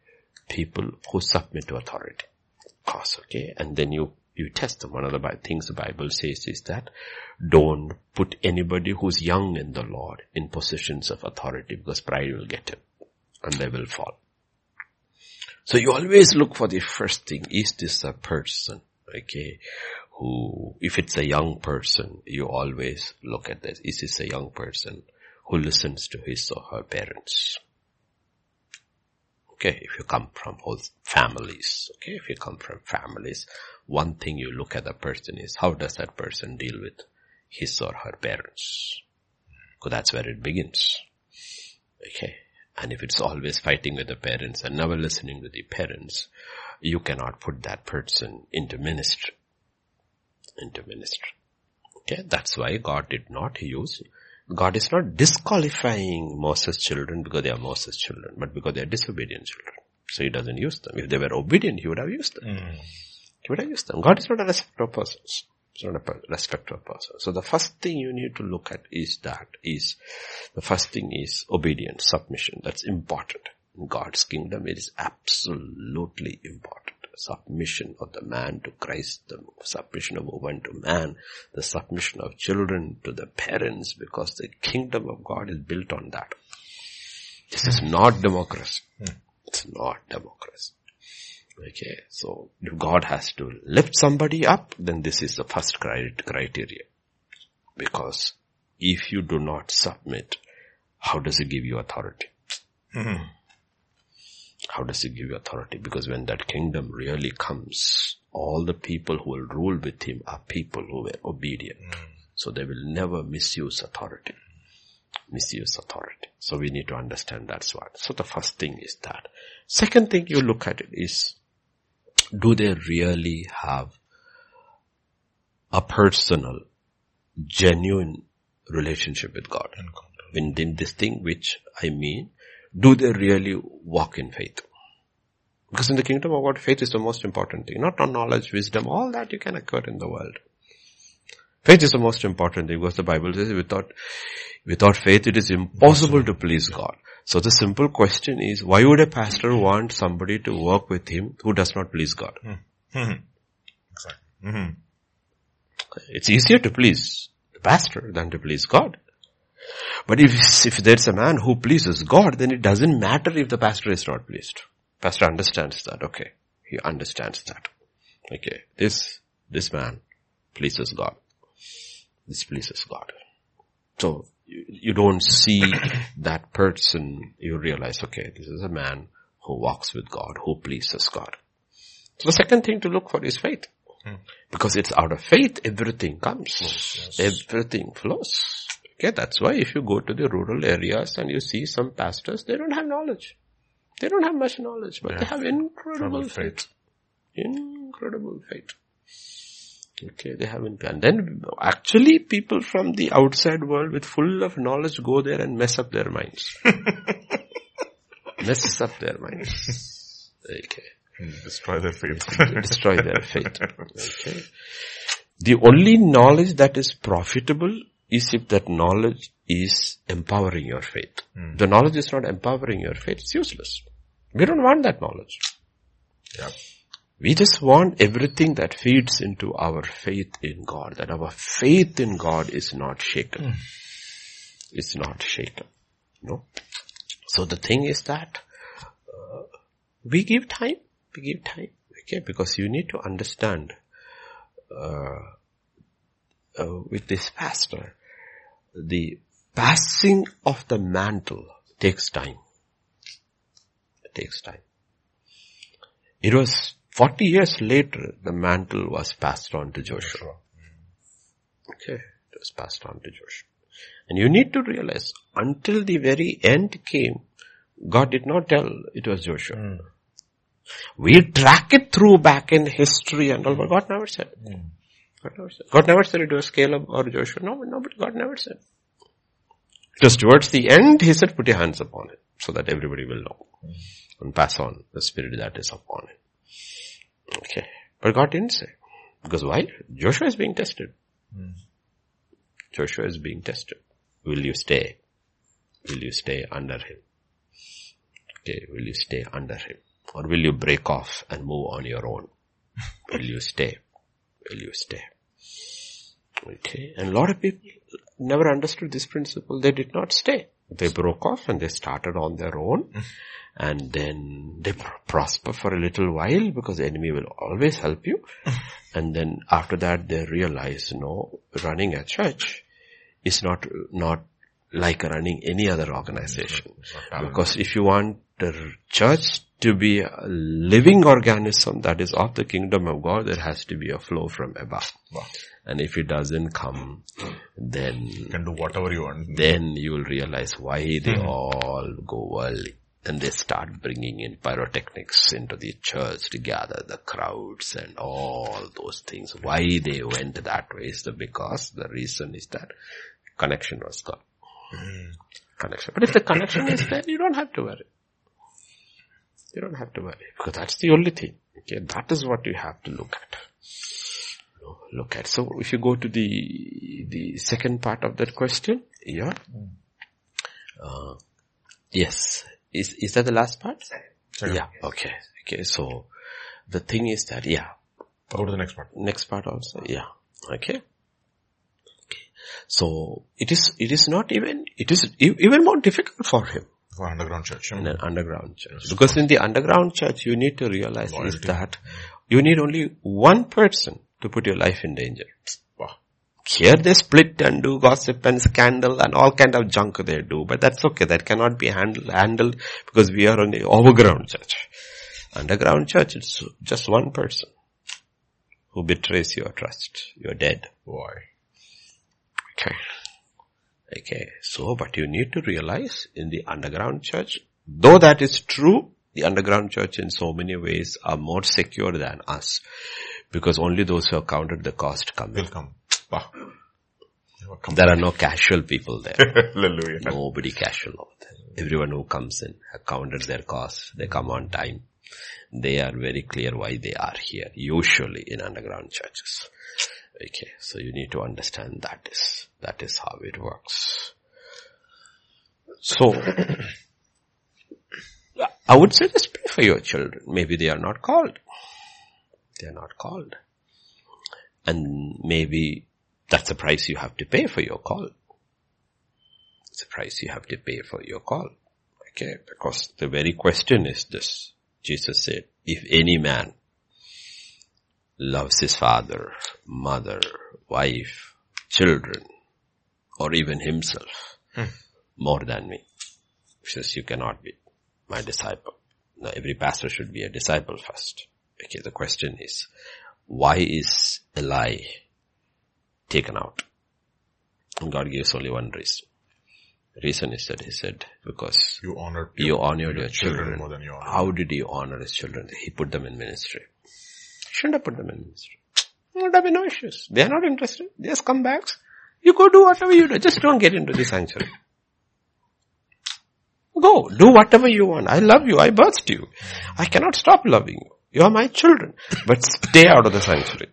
people who submit to authority. Cause, okay? And then you test them. One of the things the Bible says is that don't put anybody who's young in the Lord in positions of authority, because pride will get him and they will fall. So you always look for the first thing. Is this a person, okay, who, if it's a young person, you always look at this. Is this a young person who listens to his or her parents? Okay, if you come from whole families, okay, if you come from families, one thing you look at the person is, how does that person deal with his or her parents? Because that's where it begins. Okay. And if it's always fighting with the parents and never listening to the parents, you cannot put that person into ministry. Okay. That's why God is not disqualifying Moses' children because they are Moses' children, but because they are disobedient children. So he doesn't use them. If they were obedient, he would have used them. He would have used them. God is not a respecter of persons. It's not a respecter of persons. So the first thing you need to look at the first thing is obedience, submission. That's important. In God's kingdom, it is absolutely important. Submission of the man to Christ, the submission of woman to man, the submission of children to the parents, because the kingdom of God is built on that. This is not democracy. It's not democracy. Okay, so if God has to lift somebody up, then this is the first criteria. Because if you do not submit, how does he give you authority? How does he give you authority? Because when that kingdom really comes, all the people who will rule with him are people who were obedient. So they will never misuse authority. So we need to understand that's what. So the first thing is that. Second thing you look at it is, do they really have a personal, genuine relationship with God? In this thing which I mean, do they really walk in faith? Because in the kingdom of God, faith is the most important thing. Not knowledge, wisdom, all that you can acquire in the world. Faith is the most important thing, because the Bible says without faith it is impossible to please God. So the simple question is, why would a pastor want somebody to work with him who does not please God? Exactly. It's easier to please the pastor than to please God. But if there's a man who pleases God, then it doesn't matter if the pastor is not pleased. Pastor understands that, okay. He understands that. Okay. This man pleases God. This pleases God. So, you don't see that person, you realize, okay, this is a man who walks with God, who pleases God. So the second thing to look for is faith. Because it's out of faith, everything comes. Yes. Everything flows. Okay, that's why if you go to the rural areas and you see some pastors, they don't have knowledge. They don't have much knowledge, but they have incredible faith. Incredible faith. Okay, they haven't. And then actually people from the outside world with full of knowledge go there and mess up their minds. Messes up their minds. Okay. Destroy their faith. Destroy their faith. Okay. The only knowledge that is profitable is if that knowledge is empowering your faith. The knowledge is not empowering your faith, it's useless. We don't want that knowledge. Yep. We just want everything that feeds into our faith in God, that our faith in God is not shaken. It's not shaken. No. So the thing is that we give time. Okay, because you need to understand with this pastor, the passing of the mantle takes time. It takes time. It was 40 years later, the mantle was passed on to Joshua. Okay, it was passed on to Joshua. And you need to realize, until the very end came, God did not tell it was Joshua. We track it through back in history and all, but God never said. God never said it was Caleb or Joshua. No, but God never said. Just towards the end, he said, put your hands upon it, so that everybody will know. And pass on the spirit that is upon it. Okay. But God didn't say. Because why? Joshua is being tested. Joshua is being tested. Will you stay? Will you stay under him? Okay, will you stay under him? Or will you break off and move on your own? Will you stay? Will you stay? Okay. And a lot of people never understood this principle. They did not stay. They broke off and they started on their own. And then they prosper for a little while because the enemy will always help you. And then after that they realize, running a church is not like running any other organization. Because if you want the church to be a living organism that is of the kingdom of God, there has to be a flow from above. Wow. And if it doesn't come, then You can do whatever you want. then you will realize why they all go worldly. And they start bringing in pyrotechnics into the church to gather the crowds and all those things. Why they went that way is because the reason is that connection was gone. Connection. But if the connection is there, you don't have to worry. You don't have to worry. Because that's the only thing. Okay, that is what you have to look at. So if you go to the second part of that question, yeah. Yes. Is that the last part? Second. Yeah. Okay. So the thing is that, Go to the next part. next part also. Yeah. Okay. So it is not even, it is even more difficult for him. For underground church. In an underground church. Because in the underground church, you need to realize is that you need only one person to put your life in danger. Wow. Here they split and do gossip and scandal and all kind of junk they do. But that's okay. That cannot be handled because we are on the overground church. Underground church, it's just one person who betrays your trust. You're dead. Why? Okay. So, but you need to realize in the underground church, though that is true, the underground church in so many ways are more secure than us. Because only those who have counted the cost come in. Will come. Wow. There are no casual people there. Hallelujah. Nobody casual over there. Everyone who comes in have counted their cost. They come on time. They are very clear why they are here, usually in underground churches. Okay, so you need to understand that is how it works. So, I would say just pray for your children. Maybe they are not called. They are not called. And maybe that's the price you have to pay for your call. It's the price you have to pay for your call. Okay, because the very question is this. Jesus said, if any man loves his father, mother, wife, children, or even himself more than me, he says you cannot be my disciple. Now every pastor should be a disciple first. Okay, the question is, why is Eli taken out? And God gives only one reason. The reason is that he said, because you honored your children more than you honored. How did he honor his children? He put them in ministry. He shouldn't have put them in ministry. There would have been no issues. They are not interested. They are scumbags. You go do whatever you do. Just don't get into the sanctuary. Go, do whatever you want. I love you. I birthed you. I cannot stop loving you. You are my children. But stay out of the sanctuary.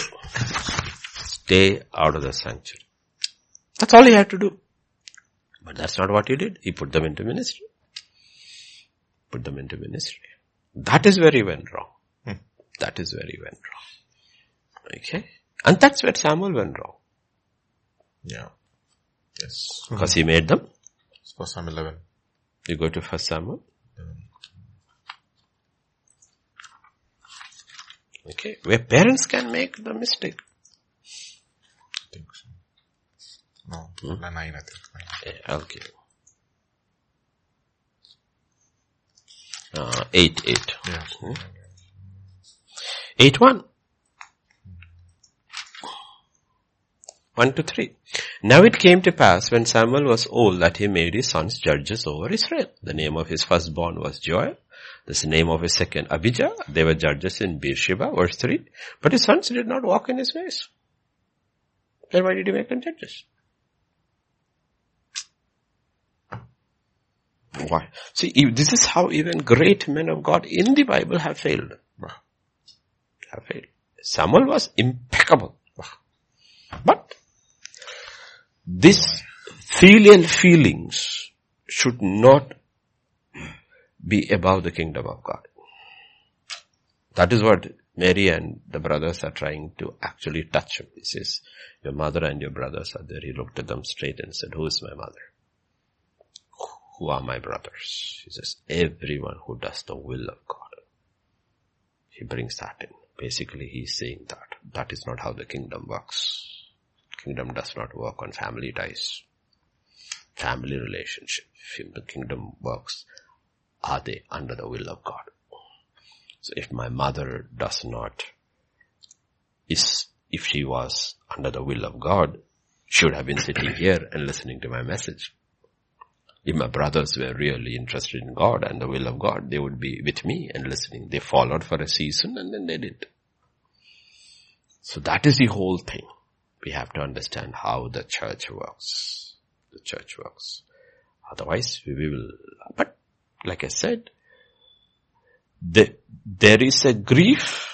Stay out of the sanctuary. That's all he had to do. But that's not what he did. He put them into ministry. Put them into ministry. That is where he went wrong. That is where he went wrong. Okay? And that's where Samuel went wrong. Yeah. Yes. Because he made them. 1 Samuel 11. You go to 1 Samuel. Okay? Where parents can make the mistake. I think so. No, 9 I think. 9. Yeah, I'll give you. 8. Yeah. 8:1. 1 to 3. Now it came to pass when Samuel was old that he made his sons judges over Israel. The name of his firstborn was Joel. The name of his second Abijah. They were judges in Beersheba, verse 3. But his sons did not walk in his ways. Then why did he make them judges? Why? See, this is how even great men of God in the Bible have failed. Have failed. Samuel was impeccable. But these filial feelings should not be above the kingdom of God. That is what Mary and the brothers are trying to actually touch him. He says, your mother and your brothers are there. He looked at them straight and said, who is my mother? Who are my brothers? He says, everyone who does the will of God. He brings that in. Basically, he's saying that is not how the kingdom works. Kingdom does not work on family ties, family relationship. The kingdom works, are they under the will of God? So if my mother if she was under the will of God, she would have been sitting here and listening to my message. If my brothers were really interested in God and the will of God, they would be with me and listening. They followed for a season and then they did. So that is the whole thing. We have to understand how the church works. The church works. Otherwise, we will, but like I said, there is a grief,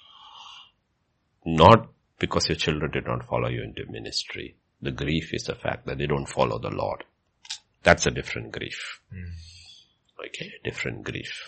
not because your children did not follow you into ministry. The grief is the fact that they don't follow the Lord. That's a different grief. Okay, different grief.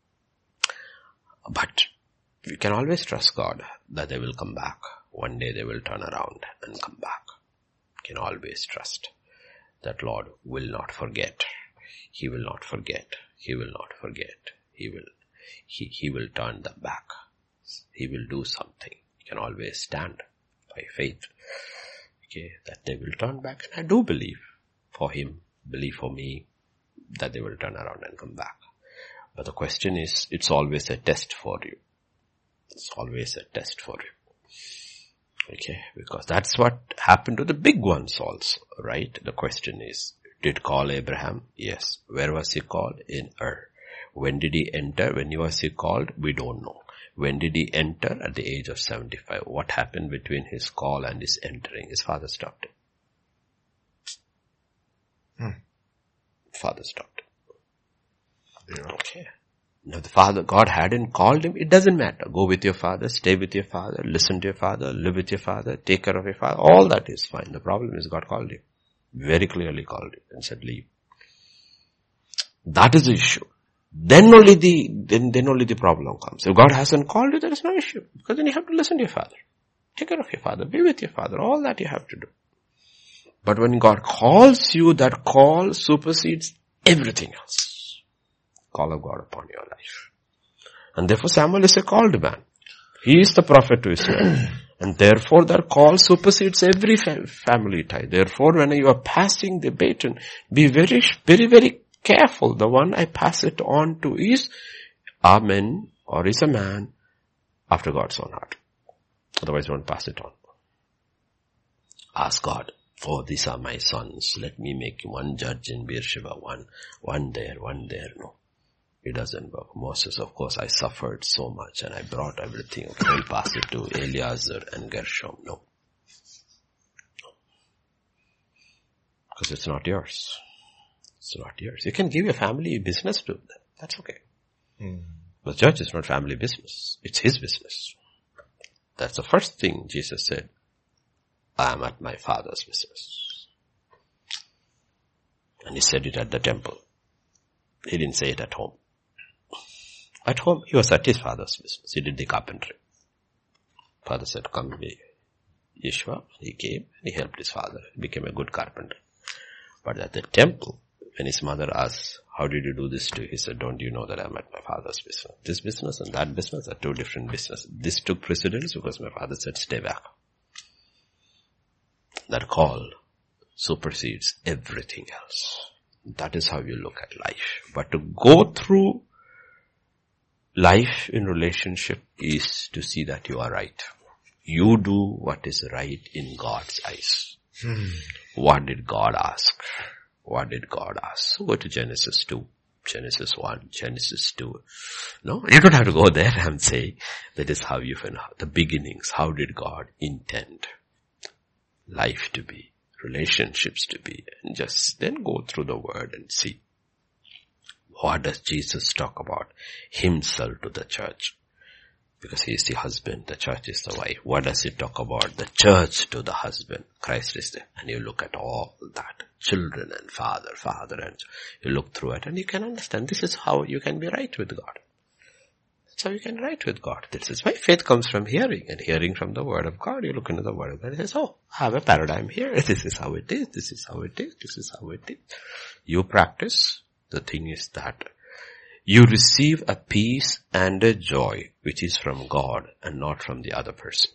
But we can always trust God that they will come back. One day they will turn around and come back. You can always trust that Lord will not forget. He will not forget. He will not forget. He will turn them back. He will do something. You can always stand by faith. Okay, that they will turn back. And I do believe for him, believe for me, that they will turn around and come back. But the question is, it's always a test for you. It's always a test for you. Okay, because that's what happened to the big ones also, right? The question is, did call Abraham? Yes. Where was he called? In Ur. When did he enter? When was he called? We don't know. When did he enter? At the age of 75. What happened between his call and his entering? His father stopped him. Father stopped him. Yeah. Okay. Now the father, God hadn't called him. It doesn't matter. Go with your father, stay with your father, listen to your father, live with your father, take care of your father. All that is fine. The problem is God called you. Very clearly called you and said leave. That is the issue. Then only the problem comes. If God hasn't called you, there is no issue. Because then you have to listen to your father. Take care of your father. Be with your father. All that you have to do. But when God calls you, that call supersedes everything else. Call of God upon your life. And therefore Samuel is a called man. He is the prophet to Israel. And therefore that call supersedes every family tie. Therefore when you are passing the baton, be very, very, very careful. The one I pass it on to is a man or is a man after God's own heart. Otherwise don't pass it on. Ask God, for these are my sons. Let me make one judge in Beersheba, one there. No. It doesn't work. Moses, of course, I suffered so much and I brought everything. Okay, I'll pass it to Eliezer and Gershom. No. Because it's not yours. It's not yours. You can give your family business to them. That's okay. But church is not family business. It's his business. That's the first thing Jesus said. I am at my Father's business. And he said it at the temple. He didn't say it at home. At home, he was at his father's business. He did the carpentry. Father said, come be Yeshua. He came and he helped his father. He became a good carpenter. But at the temple, when his mother asked, how did you do this too? He said, don't you know that I'm at my father's business? This business and that business are two different businesses. This took precedence because my father said, stay back. That call supersedes everything else. That is how you look at life. But to go through life in relationship is to see that you are right. You do what is right in God's eyes. What did God ask? What did God ask? So go to Genesis 2, Genesis 1, Genesis 2. No, you don't have to go there. I'm saying that is how you find the beginnings. How did God intend life to be, relationships to be, and just then go through the word and see. What does Jesus talk about himself to the church? Because he is the husband, the church is the wife. What does he talk about the church to the husband? Christ is there. And you look at all that. Children and father, and you look through it and you can understand this is how you can be right with God. That's how you can right with God. This is why faith comes from hearing, and hearing from the Word of God. You look into the Word of God and says, oh, I have a paradigm here. This is how it is. This is how it is. This is how it is. You practice. The thing is that you receive a peace and a joy which is from God and not from the other person.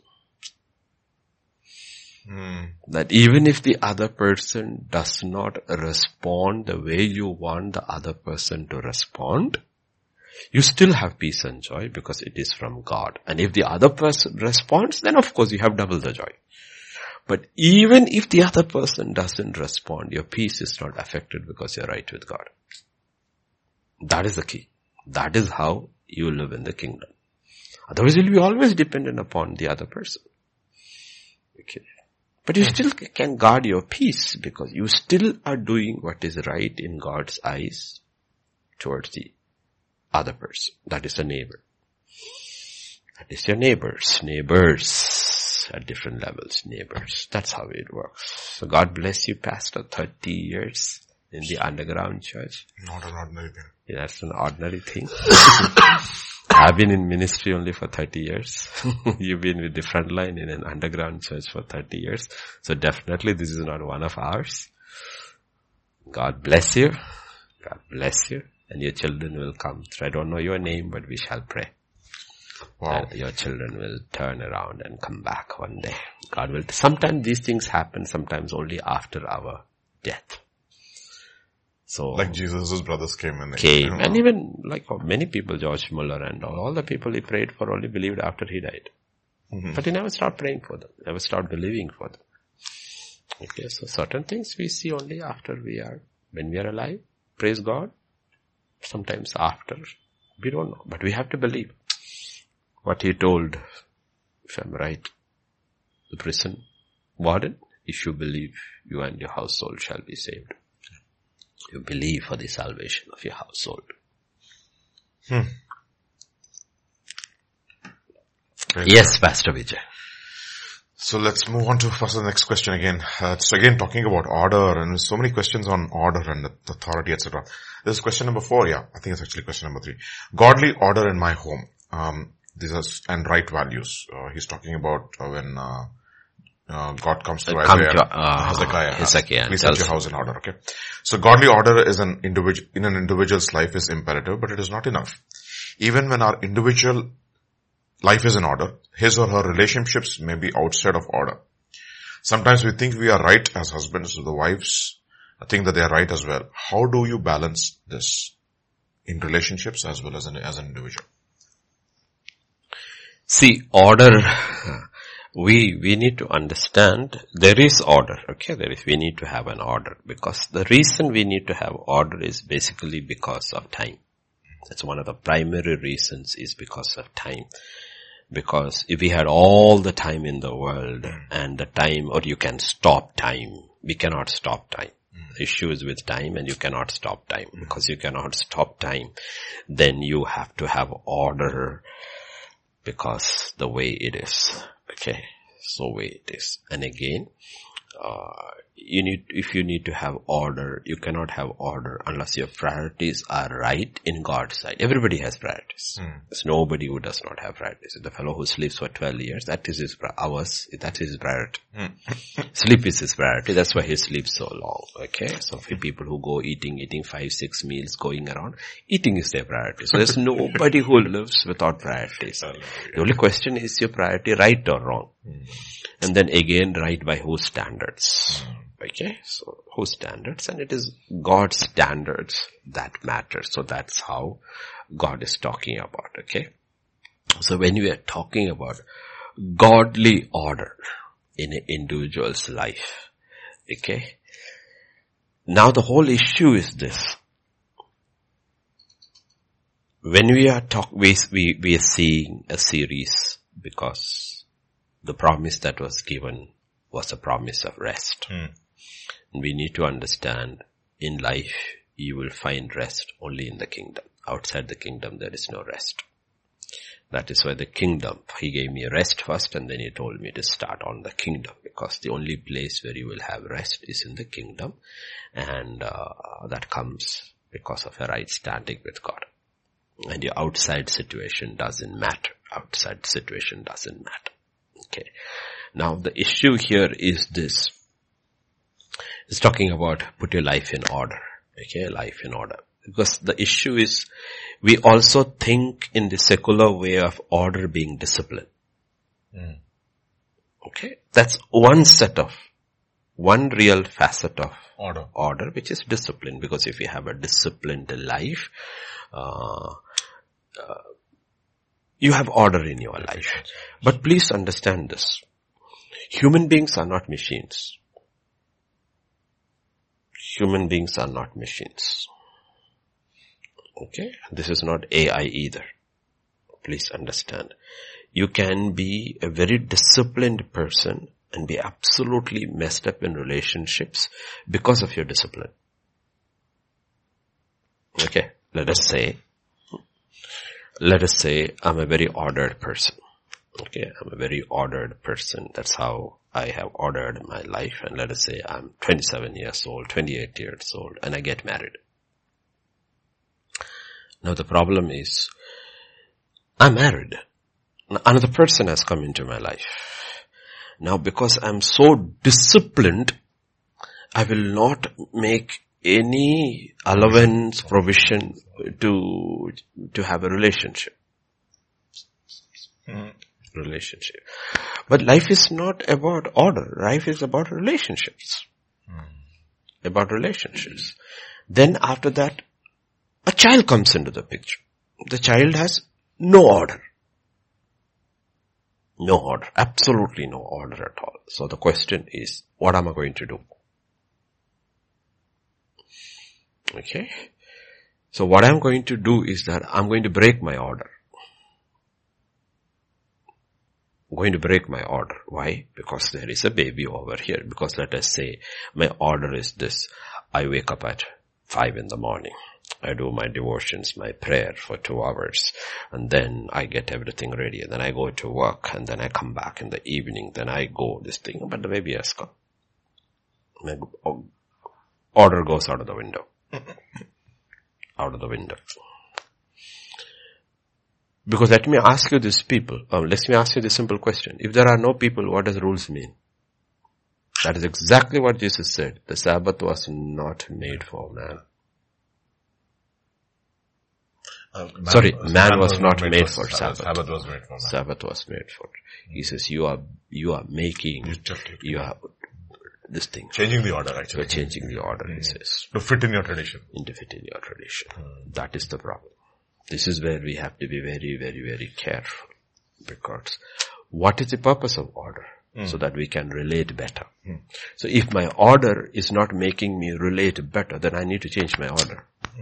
That even if the other person does not respond the way you want the other person to respond, you still have peace and joy because it is from God. And if the other person responds, then of course you have double the joy. But even if the other person doesn't respond, your peace is not affected because you're right with God. That is the key. That is how you live in the kingdom. Otherwise you'll be always dependent upon the other person. Okay. But you still can guard your peace because you still are doing what is right in God's eyes towards the other person. That is the neighbor. That is your neighbors. Neighbors at different levels. Neighbors. That's how it works. So God bless you, Pastor. 30 years in the underground church. Not an ordinary thing. Yeah, that's an ordinary thing. I've been in ministry only for 30 years. You've been with the front line in an underground church for 30 years. So definitely this is not one of ours. God bless you. God bless you. And your children will come through. I don't know your name, but we shall pray. Wow. And your children will turn around and come back one day. God will. Sometimes these things happen, sometimes only after our death. So, like Jesus' brothers came and and even like many people, George Muller and all the people he prayed for only believed after he died. Mm-hmm. But he never stopped praying for them, never stopped believing for them. Okay, so certain things we see only after when we are alive. Praise God. Sometimes after, we don't know, but we have to believe what he told, if I'm right, the prison warden, if you believe, you and your household shall be saved. You believe for the salvation of your household. Yes, Pastor Vijay. So let's move on to the next question again. It's again talking about order, and there's so many questions on order and authority, etc. This is question number 4. Yeah, I think it's actually question number 3. Godly order in my home. These are and right values. He's talking about when God comes to Hezekiah. Please set your house in order. Okay. So godly order is in an individual's life is imperative, but it is not enough. Even when our individual life is in order, his or her relationships may be outside of order. Sometimes we think we are right as husbands, so the wives think that they are right as well. How do you balance this in relationships as well as an individual? See, order, we need to understand there is order, okay? We need to have an order because the reason we need to have order is basically because of time. That's one of the primary reasons is because of time. Because if we had all the time in the world and the time, or you can stop time, we cannot stop time. The issue is with time and you cannot stop time. Because you cannot stop time, then you have to have order because the way it is. Okay. So way it is. And again, if you need to have order, you cannot have order unless your priorities are right in God's sight. Everybody has priorities. There's nobody who does not have priorities. The fellow who sleeps for 12 years, that is his priority. Sleep is his priority. That's why he sleeps so long. Okay. So for people who go eating 5-6 meals going around, eating is their priority. So there's nobody who lives without priorities. The only question is your priority right or wrong? And then again, right by whose standards? Okay, so whose standards? And it is God's standards that matter. So that's how God is talking about, okay? So when we are talking about godly order in an individual's life, okay? Now the whole issue is this. When we are we are seeing a series because the promise that was given was a promise of rest. And we need to understand in life you will find rest only in the kingdom. Outside the kingdom there is no rest. That is why the kingdom, he gave me rest first and then he told me to start on the kingdom because the only place where you will have rest is in the kingdom and that comes because of a right standing with God. And your outside situation doesn't matter. Outside situation doesn't matter. Okay. Now the issue here is this. It's talking about put your life in order. Okay, life in order. Because the issue is, we also think in the secular way of order being discipline. Okay, that's one real facet of order, which is discipline. Because if you have a disciplined life, you have order in your life. But please understand this. Human beings are not machines. Human beings are not machines. Okay? This is not AI either. Please understand. You can be a very disciplined person and be absolutely messed up in relationships because of your discipline. Okay? Let us say I'm a very ordered person. Okay? I'm a very ordered person. That's how I have ordered my life. And let us say I'm 27 years old, 28 years old, and I get married. Now the problem is, I'm married. Another person has come into my life. Now because I'm so disciplined, I will not make any allowance, provision to have a relationship. Relationship. But life is not about order. Life is about relationships. About relationships. Then after that, a child comes into the picture. The child has no order. No order. Absolutely no order at all. So the question is, what am I going to do? Okay. So what I'm going to do is that I'm going to break my order. I'm going to break my order. Why? Because there is a baby over here. Because let us say my order is this. I wake up at 5 in the morning. I do my devotions, my prayer for 2 hours, and then I get everything ready, and then I go to work, and then I come back in the evening, then I go this thing, but the baby has come. My order goes out of the window. Out of the window. Because let me ask you this simple question. If there are no people, what does rules mean? That is exactly what Jesus said. The Sabbath was not made for man. Man was not made for Sabbath. Sabbath was made for man. Sabbath was made for. He says, you are this thing. Changing the order, actually. You're changing the order, he says. To fit in your tradition. To fit in your tradition. That is the problem. This is where we have to be very, very, very careful. Because what is the purpose of order? So that we can relate better. So if my order is not making me relate better, then I need to change my order.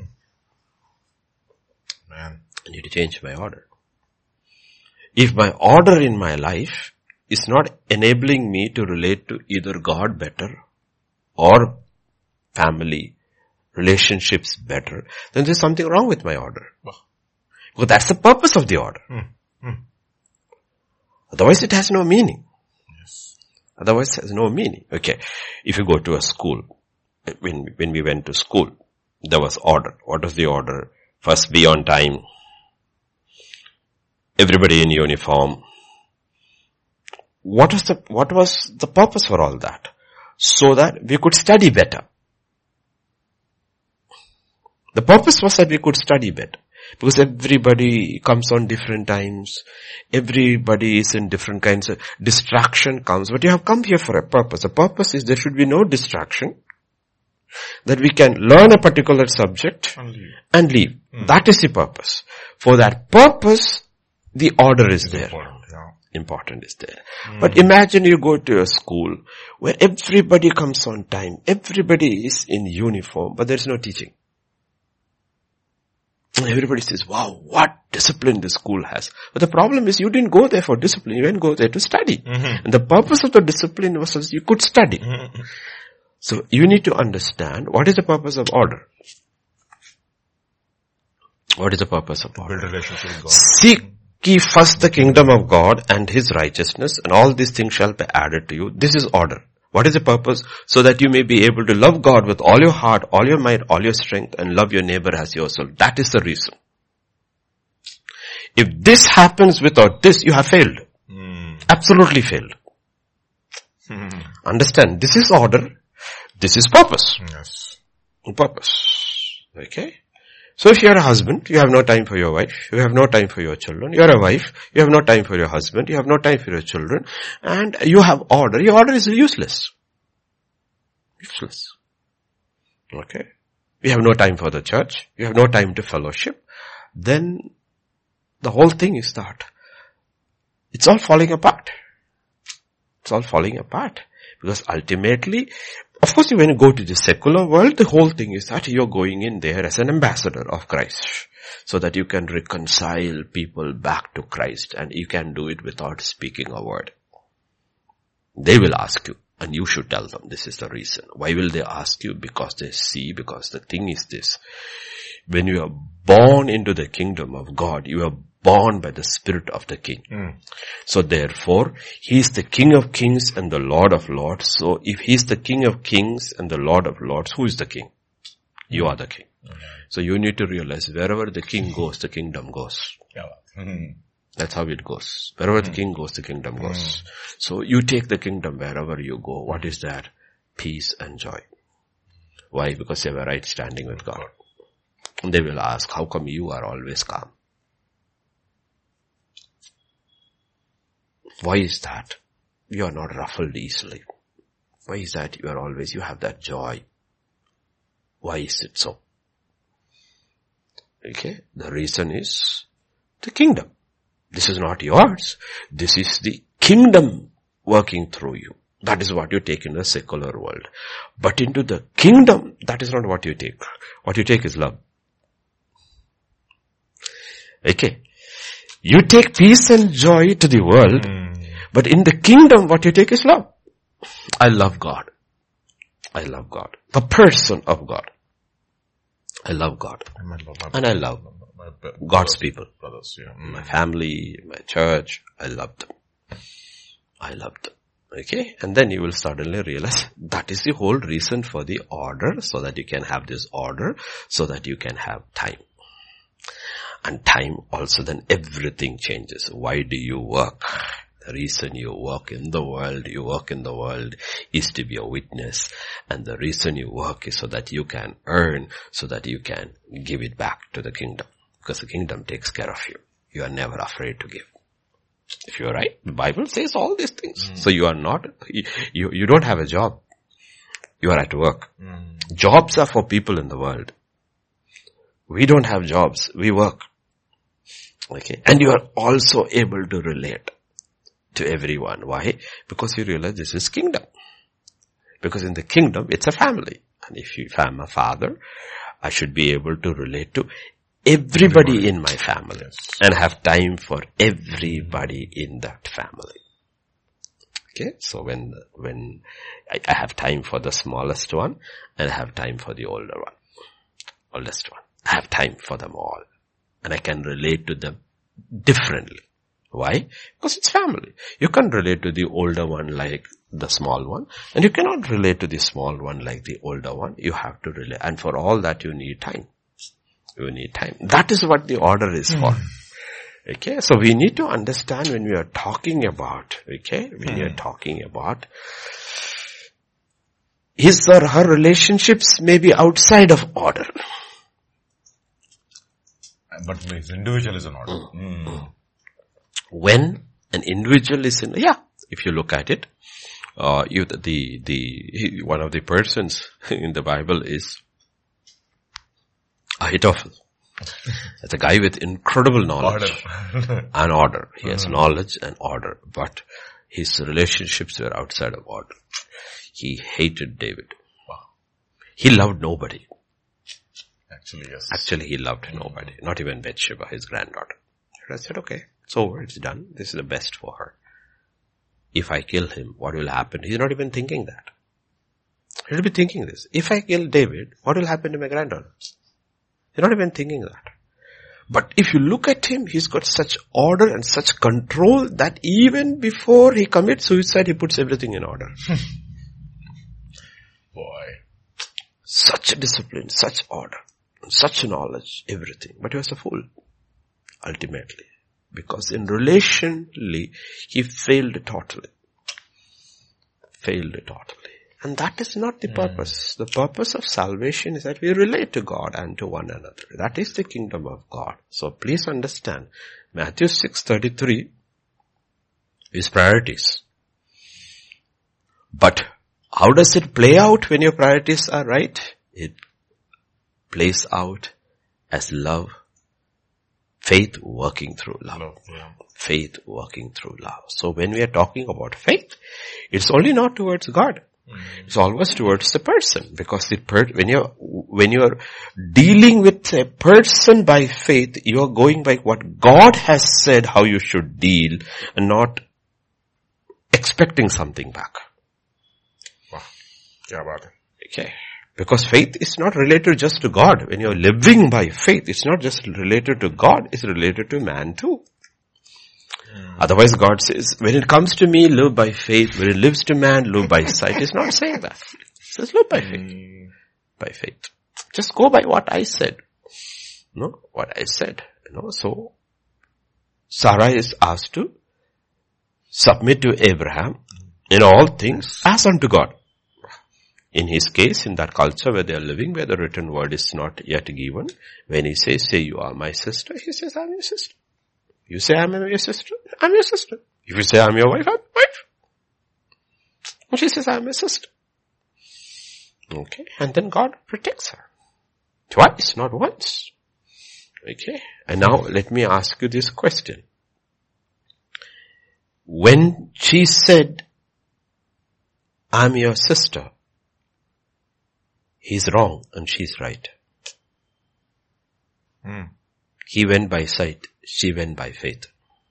I need to change my order. If my order in my life is not enabling me to relate to either God better or family, relationships better, then there's something wrong with my order. Because that's the purpose of the order. Otherwise it has no meaning. Otherwise it has no meaning. Okay. If you go to a school, when we went to school, there was order. What was the order? First, be on time. Everybody in uniform. What was the purpose for all that? So that we could study better. The purpose was that we could study better. Because everybody comes on different times. Everybody is in different kinds of distraction comes. But you have come here for a purpose. The purpose is there should be no distraction. That we can learn a particular subject and leave. That is the purpose. For that purpose, the order is there. Important is there. But imagine you go to a school where everybody comes on time. Everybody is in uniform, but there is no teaching. Everybody says, wow, what discipline this school has. But the problem is you didn't go there for discipline. You didn't go there to study. And the purpose of the discipline was so you could study. So you need to understand what is the purpose of order. What is the purpose of order? Build relationship with God. Seek ye first the kingdom of God and His righteousness, and all these things shall be added to you. This is order. What is the purpose? So that you may be able to love God with all your heart, all your might, all your strength, and love your neighbor as yourself. That is the reason. If this happens without this, you have failed. Absolutely failed. Understand, this is order, this is purpose. Yes. Purpose. Okay? So if you are a husband, you have no time for your wife, you have no time for your children. You are a wife, you have no time for your husband, you have no time for your children, and you have order. Your order is useless. Useless. Okay? You have no time for the church, you have no time to fellowship. Then the whole thing is that it's all falling apart. It's all falling apart. Because ultimately, of course, when you go to the secular world, the whole thing is that you're going in there as an ambassador of Christ. So that you can reconcile people back to Christ. And you can do it without speaking a word. They will ask you. And you should tell them this is the reason. Why will they ask you? Because they see, because the thing is this. When you are born into the kingdom of God, you are born by the Spirit of the King. So therefore, He is the King of Kings and the Lord of Lords. So if He is the King of Kings and the Lord of Lords, who is the King? You are the King. So you need to realize wherever the King goes, the kingdom goes. That's how it goes. Wherever the King goes, the kingdom goes. So you take the kingdom wherever you go. What is that? Peace and joy. Why? Because you have a right standing with God. And they will ask, how come you are always calm? Why is that? You are not ruffled easily. Why is that? You have that joy. Why is it so? Okay, the reason is the kingdom. This is not yours. This is the kingdom working through you. That is what you take in the secular world. But into the kingdom, that is not what you take. What you take is love. Okay. You take peace and joy to the world, but in the kingdom, what you take is love. I love God. I love God. The person of God. I love God. And I love God's people. Brothers, My family, my church, I love them. I love them. Okay? And then you will suddenly realize that is the whole reason for the order, so that you can have this order, so that you can have time. And time also, then everything changes. Why do you work? The reason you work in the world is to be a witness. And the reason you work is so that you can earn, so that you can give it back to the kingdom. Because the kingdom takes care of you. You are never afraid to give. If you are right, the Bible says all these things. So you are not, you don't have a job. You are at work. Jobs are for people in the world. We don't have jobs. We work. Okay. And you are also able to relate to everyone. Why? Because you realize this is kingdom. Because in the kingdom, it's a family. And if I'm a father, I should be able to relate to everybody in my family. And have time for everybody in that family. Okay. So when I have time for the smallest one, and I have time for the oldest one. I have time for them all. And I can relate to them differently. Why? Because it's family. You can't relate to the older one like the small one. And you cannot relate to the small one like the older one. You have to relate. And for all that you need time. You need time. That is what the order is for. Okay. So we need to understand when we are talking about, when we are talking about his or her relationships may be outside of order. But his individual is in order. When an individual is in, if you look at it, one of the persons in the Bible is Ahithophel. That's a guy with incredible knowledge and order. He has knowledge and order, but his relationships were outside of order. He hated David. Wow. He loved nobody. Actually, yes. Actually, he loved nobody. Not even Bathsheba, his granddaughter. I said, okay, it's over, it's done. This is the best for her. If I kill him, what will happen? He's not even thinking that. He'll be thinking this. If I kill David, what will happen to my granddaughter? He's not even thinking that. But if you look at him, he's got such order and such control that even before he commits suicide, he puts everything in order. Boy. Such a discipline, such order, such knowledge, everything. But he was a fool, ultimately. Because relationally, he failed totally. Failed totally. And that is not the purpose. The purpose of salvation is that we relate to God and to one another. That is the kingdom of God. So please understand, Matthew 6:33 is priorities. But how does it play out when your priorities are right? It plays out as love, faith working through love. Faith working through love. So when we are talking about faith, it's only not towards God. It's always towards the person, because when you're dealing with a person by faith, you're going by what God has said how you should deal, and not expecting something back. Wow. Kya baat hai? Okay. Because faith is not related just to God. When you're living by faith, it's not just related to God, it's related to man too. Otherwise God says, when it comes to me, live by faith. When it lives to man, live by sight. It's not saying that. It says live by faith. By faith. Just go by what I said. No, what I said. So Sarah is asked to submit to Abraham in all things as unto God. In his case, in that culture where they are living, where the written word is not yet given, when he says, say you are my sister, he says, I'm your sister. You say I'm your sister, I'm your sister. If you say I'm your wife, I'm wife. And she says I'm your sister. Okay, and then God protects her. Twice, not once. Okay, and now let me ask you this question. When she said, I'm your sister, he's wrong and she's right. He went by sight, she went by faith.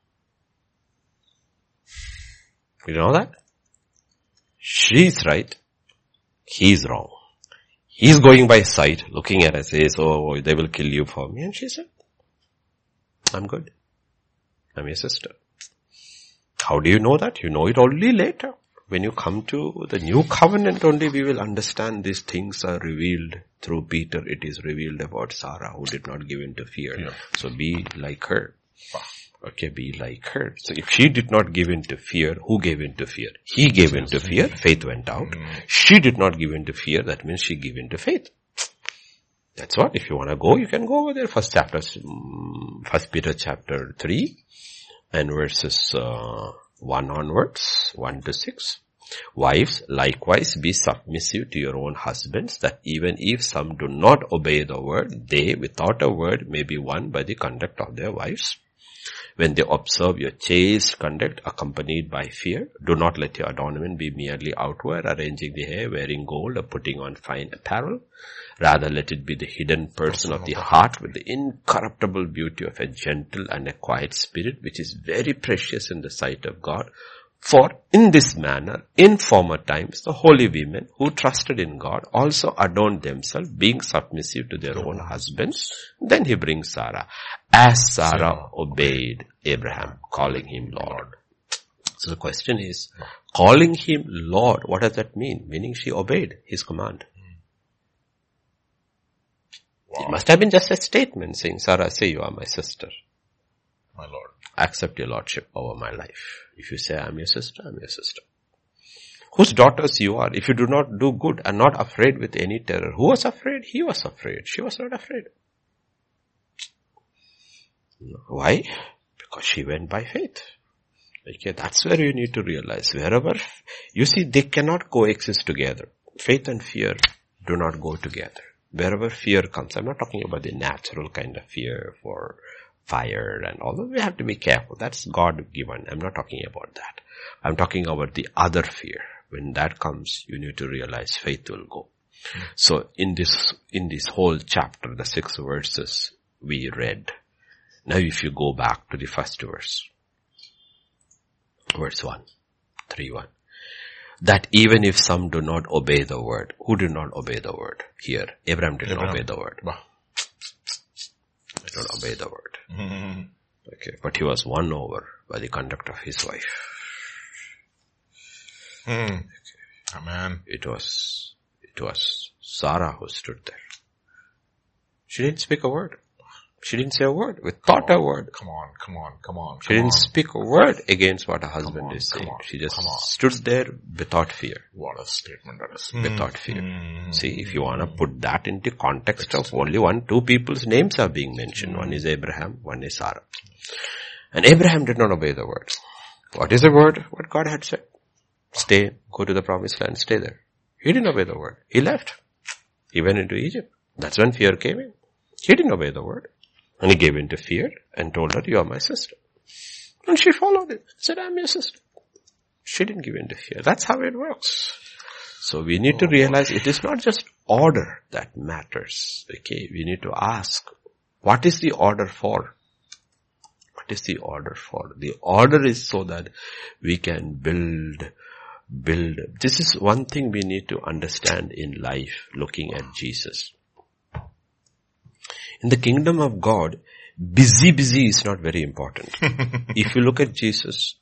You know that? She's right, he's wrong. He's going by sight, looking at her, says, oh, they will kill you for me. And she said, I'm good. I'm your sister. How do you know that? You know it only later. When you come to the new covenant only, we will understand these things are revealed through Peter. It is revealed about Sarah, who did not give in to fear. Yeah. So be like her. Okay, be like her. So if she did not give in to fear, who gave in to fear? He gave in to fear, faith went out. She did not give in to fear, that means she gave in to faith. That's what. If you want to go, you can go over there. First Peter chapter 3 and verses 1 onwards, 1 to 6. Wives, likewise be submissive to your own husbands, that even if some do not obey the word, they without a word may be won by the conduct of their wives. When they observe your chaste conduct accompanied by fear, do not let your adornment be merely outward, arranging the hair, wearing gold, or putting on fine apparel. Rather, let it be the hidden person of the heart with the incorruptible beauty of a gentle and a quiet spirit, which is very precious in the sight of God. For in this manner, in former times, the holy women who trusted in God also adorned themselves, being submissive to their own husbands. Then he brings Sarah. As Sarah obeyed Abraham, calling him Lord. So the question is, calling him Lord, what does that mean? Meaning she obeyed his command. Wow. It must have been just a statement saying, Sarah, say you are my sister. My Lord. Accept your lordship over my life. If you say, I'm your sister, I'm your sister. Whose daughters you are, if you do not do good and not afraid with any terror. Who was afraid? He was afraid. She was not afraid. Why? Because she went by faith. Okay, that's where you need to realize. Wherever, you see, they cannot coexist together. Faith and fear do not go together. Wherever fear comes, I'm not talking about the natural kind of fear for fire and all that. We have to be careful. That's God given. I'm not talking about that. I'm talking about the other fear. When that comes, you need to realize faith will go. So in this whole chapter, the 6 verses we read. Now if you go back to the first verse. Verse 1. 3:1. That even if some do not obey the word. Who did not obey the word? Here, Abraham did not obey the word. Did not obey the word. Okay, but he was won over by the conduct of his wife. Okay. Amen. It was Sarah who stood there. She didn't speak a word. She didn't say a word, without a word. Come on. She didn't speak a word against what her husband is saying. She just stood there without fear. What a statement that is. Without fear. See, if you want to put that into context of only two people's names are being mentioned. One is Abraham, one is Sarah. And Abraham did not obey the word. What is the word? What God had said. Stay, go to the promised land, stay there. He didn't obey the word. He left. He went into Egypt. That's when fear came in. He didn't obey the word. And he gave in to fear and told her, you are my sister. And she followed it. Said, I'm your sister. She didn't give in to fear. That's how it works. So we need to realize it is not just order that matters. Okay, we need to ask, what is the order for? What is the order for? The order is so that we can build. This is one thing we need to understand in life, looking at Jesus. In the kingdom of God, busy is not very important. If you look at Jesus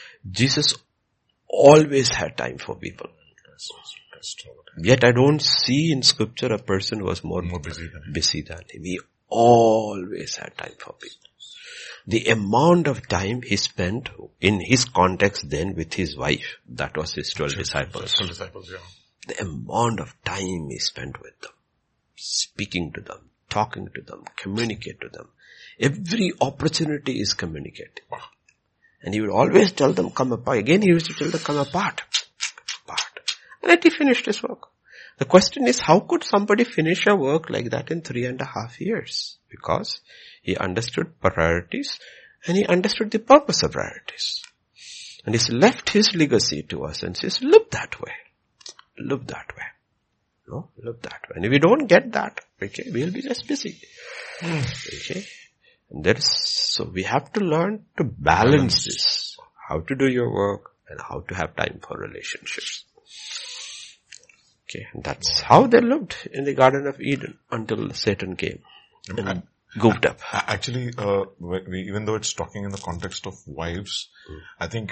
always had time for people. Yet I don't see in scripture a person who was more busy than him. He always had time for people. The amount of time he spent in his context then with his wife, that was his 12 disciples. The amount of time he spent with them, speaking to them, talking to them, communicate to them. Every opportunity is communicating. And he would always tell them, come apart. Again, he used to tell them, come apart. And then he finished his work. The question is, how could somebody finish a work like that in 3.5 years? Because he understood priorities and he understood the purpose of priorities. And he's left his legacy to us and says, live that way. Live that way. No, live that way. And if we don't get that, okay, we'll be just busy. Okay. And so we have to learn to balance this. How to do your work and how to have time for relationships. Okay. And that's how they lived in the Garden of Eden until Satan came and goofed up. Actually, even though it's talking in the context of wives, I think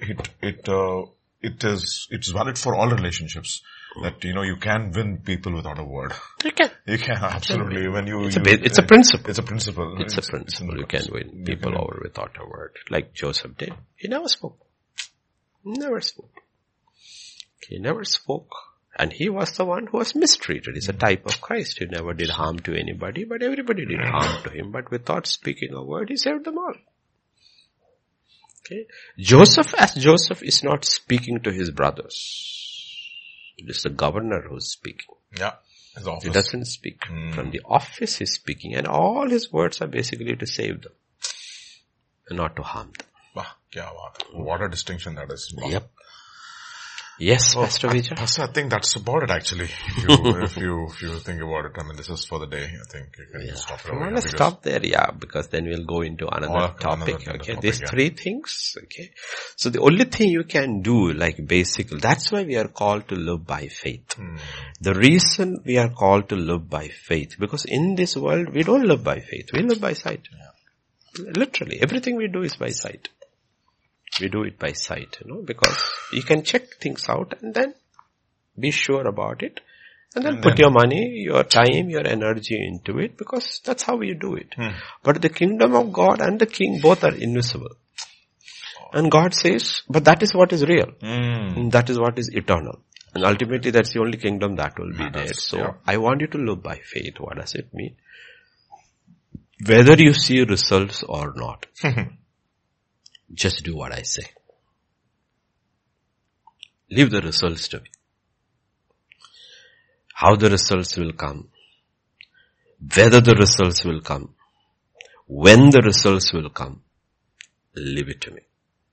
it's valid for all relationships. That, you can win people without a word. You can. You can, absolutely. When it's a principle. It's a principle. It's a principle. You can win people over without a word. Like Joseph did. He never spoke. Never spoke. He never spoke. And he was the one who was mistreated. He's a type of Christ. He never did harm to anybody, but everybody did harm to him. But without speaking a word, he saved them all. Okay. Joseph is not speaking to his brothers. It is the governor who's speaking. Yeah. His office. He doesn't speak. From the office he's speaking, and all his words are basically to save them and not to harm them. What a distinction that is. Wow. Yep. Yes, Pastor Vijay. Pastor, I think that's about it actually. If you think about it, I mean, this is for the day. I think you can stop it. I want to stop there, because then we'll go into another topic. Okay, these three things. Okay, so the only thing you can do, basically, that's why we are called to live by faith. The reason we are called to live by faith, because in this world we don't live by faith, we live by sight. Literally, everything we do is by sight. We do it by sight, because you can check things out and then be sure about it and then put your money, your time, your energy into it, because that's how you do it. But the kingdom of God and the king both are invisible. And God says, but that is what is real. And that is what is eternal. And ultimately that's the only kingdom that will be there. So I want you to live by faith. What does it mean? Whether you see results or not. Just do what I say. Leave the results to me. How the results will come. Whether the results will come. When the results will come. Leave it to me.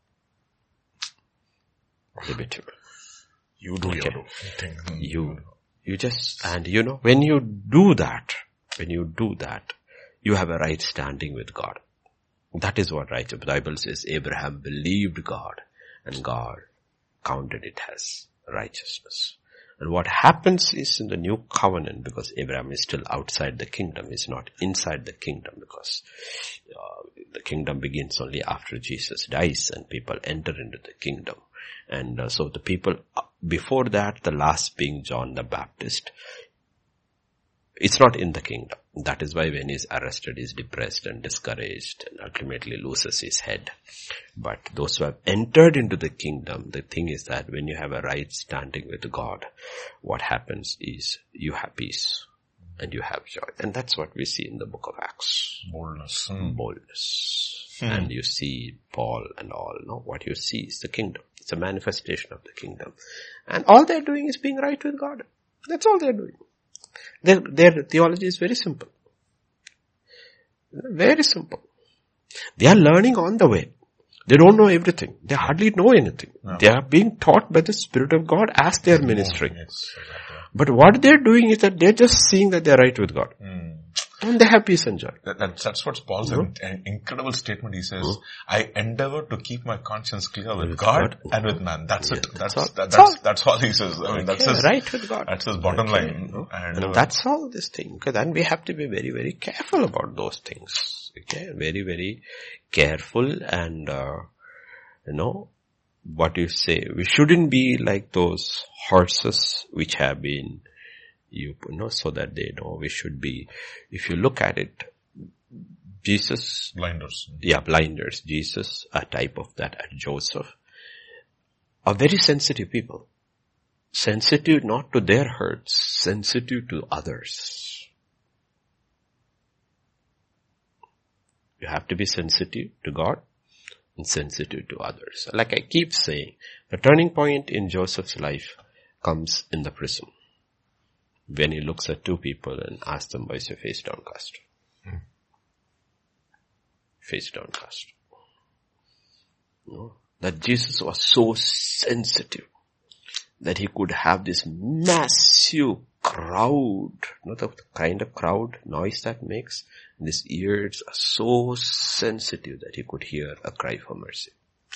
Leave it to me. You do your thing. You just, and when you do that, you have a right standing with God. That is what the Bible says. Abraham believed God and God counted it as righteousness. And what happens is in the new covenant, because Abraham is still outside the kingdom, is not inside the kingdom, because the kingdom begins only after Jesus dies and people enter into the kingdom. And so the people before that, the last being John the Baptist, it's not in the kingdom. That is why when he's arrested, he's depressed and discouraged and ultimately loses his head. But those who have entered into the kingdom, the thing is that when you have a right standing with God, what happens is you have peace and you have joy. And that's what we see in the book of Acts. Boldness. Boldness. And you see Paul and all. No, what you see is the kingdom. It's a manifestation of the kingdom. And all they're doing is being right with God. That's all they're doing. Their theology is very simple. Very simple. They are learning on the way. They don't know everything. They hardly know anything. No. They are being taught by the Spirit of God as they are ministering. Yes, exactly. But what they're doing is that they're just seeing that they're right with God. And they have peace and joy. That's what Paul's an incredible statement. He says, I endeavor to keep my conscience clear with God and with man. That's it. That's all he says. I mean, that's his, right with God. That's his bottom line. And that's all this thing. Okay, then we have to be very, very careful about those things. Okay, very, very careful and, what you say. We shouldn't be like those horses which have been, so that they know. We should be, if you look at it, Jesus. Blinders. Yeah, blinders. Jesus, a type of that, and Joseph, are very sensitive people. Sensitive not to their hurts, sensitive to others. You have to be sensitive to God and sensitive to others. Like I keep saying, the turning point in Joseph's life comes in the prison. When he looks at two people and asks them, why is your face downcast? Face downcast. That Jesus was so sensitive that he could have this massive crowd, the kind of crowd noise that makes. And his ears are so sensitive that he could hear a cry for mercy.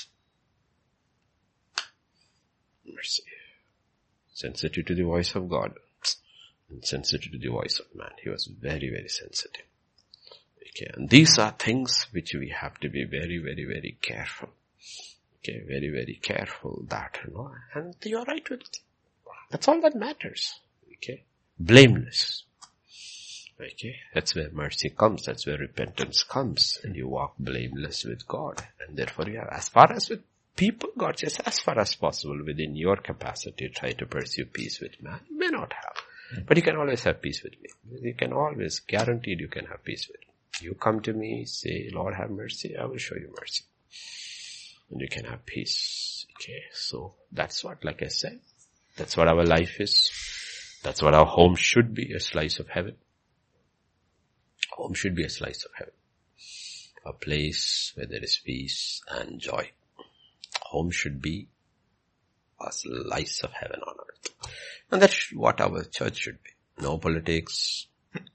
Mercy. Sensitive to the voice of God. And sensitive to the voice of man. He was very, very sensitive. Okay, and these are things which we have to be very, very, very careful. Okay, very, very careful that, and you are right with it. That's all that matters. Okay, blameless. Okay, that's where mercy comes. That's where repentance comes, and you walk blameless with God. And therefore, you have, as far as with people, God says, as far as possible within your capacity, try to pursue peace with man. You may not have, but you can always have peace with me. You can always, guaranteed you can have peace with me. You come to me, say, Lord have mercy, I will show you mercy. And you can have peace. Okay, so that's what, like I said, that's what our life is. That's what our home should be, a slice of heaven. Home should be a slice of heaven. A place where there is peace and joy. Home should be a slice of heaven on earth. And that's what our church should be. No politics.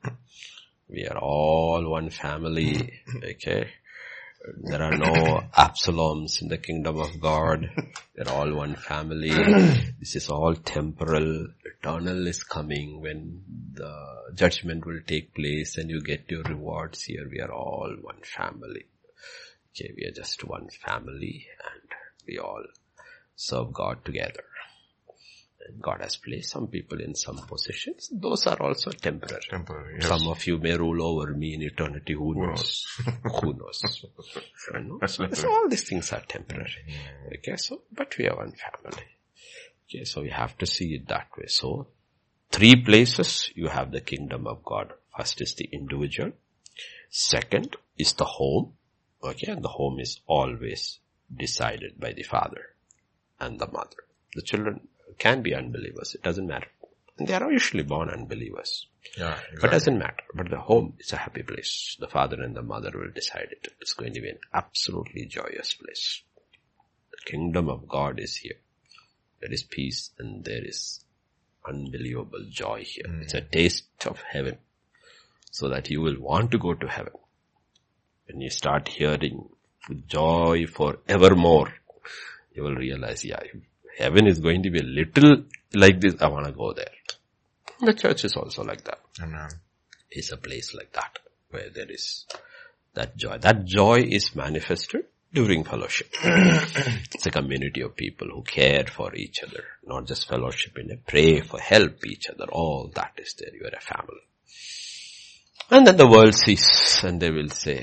We are all one family. Okay. There are no Absaloms in the kingdom of God. They're all one family. This is all temporal. Eternal is coming when the judgment will take place and you get your rewards. Here we are all one family. Okay, we are just one family and we all serve God together. And God has placed some people in some positions. Those are also temporary. Yes. Some of you may rule over me in eternity. Who knows? Who knows? So all these things are temporary. Okay, so, but we are one family. Okay, so we have to see it that way. So, 3 places you have the kingdom of God. First is the individual. Second is the home. Okay, and the home is always decided by the father and the mother. The children can be unbelievers. It doesn't matter. And they are usually born unbelievers. Yeah, exactly. But it doesn't matter. But the home is a happy place. The father and the mother will decide it. It's going to be an absolutely joyous place. The kingdom of God is here. There is peace and there is unbelievable joy here. It's a taste of heaven. So that you will want to go to heaven. When you start hearing joy forevermore, you will realize, heaven is going to be a little like this. I want to go there. The church is also like that. Amen. It's a place like that where there is that joy. That joy is manifested during fellowship. It's a community of people who care for each other, not just fellowship in a pray for help each other. All that is there. You are a family. And then the world sees and they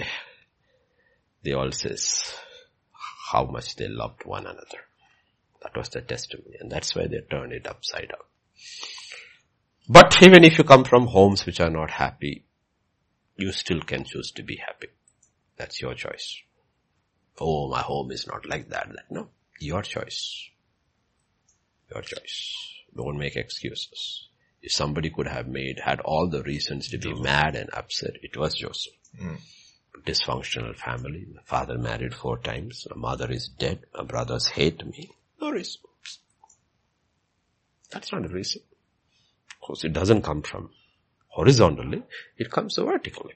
all says how much they loved one another. That was the testimony, and that's why they turned it upside down. But even if you come from homes which are not happy, you still can choose to be happy. That's your choice. Oh, my home is not like that. No, your choice. Your choice. Don't make excuses. If somebody could have had all the reasons to be mad and upset, it was Joseph. Dysfunctional family. My father married 4 times. My mother is dead. My brothers hate me. No reason. That's not a reason. Of course, it doesn't come from horizontally. It comes vertically.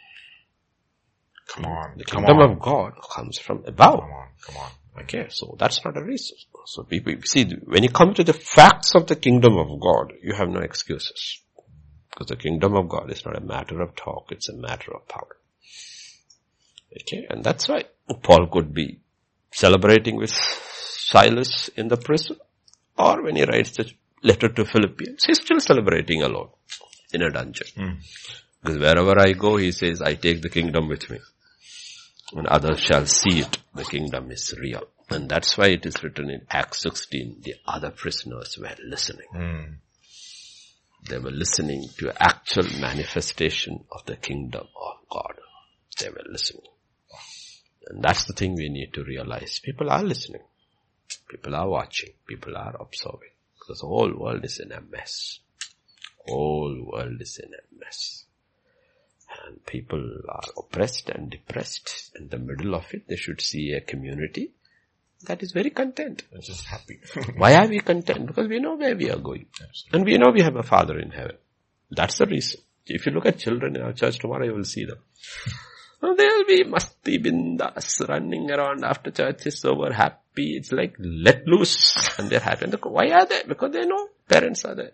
Come on. The kingdom of God comes from above. Come on. Okay, so that's not a reason. So people, see, when you come to the facts of the kingdom of God, you have no excuses. Because the kingdom of God is not a matter of talk, it's a matter of power. Okay, and that's why Paul could be celebrating with Silas in the prison, or when he writes the letter to Philippians, he's still celebrating alone in a dungeon. Because wherever I go, he says, I take the kingdom with me. And others shall see it. The kingdom is real. And that's why it is written in Acts 16, the other prisoners were listening. They were listening to an actual manifestation of the kingdom of God. They were listening. And that's the thing we need to realize. People are listening. People are watching. People are observing. Because the whole world is in a mess. Whole world is in a mess. And people are oppressed and depressed. In the middle of it, they should see a community that is very content. It's just happy. Why are we content? Because we know where we are going. Absolutely. And we know we have a Father in heaven. That's the reason. If you look at children in our church tomorrow, you will see them. They'll be masti bindas running around after church is over, happy. It's like let loose and they're happy. And why are they? Because they know parents are there.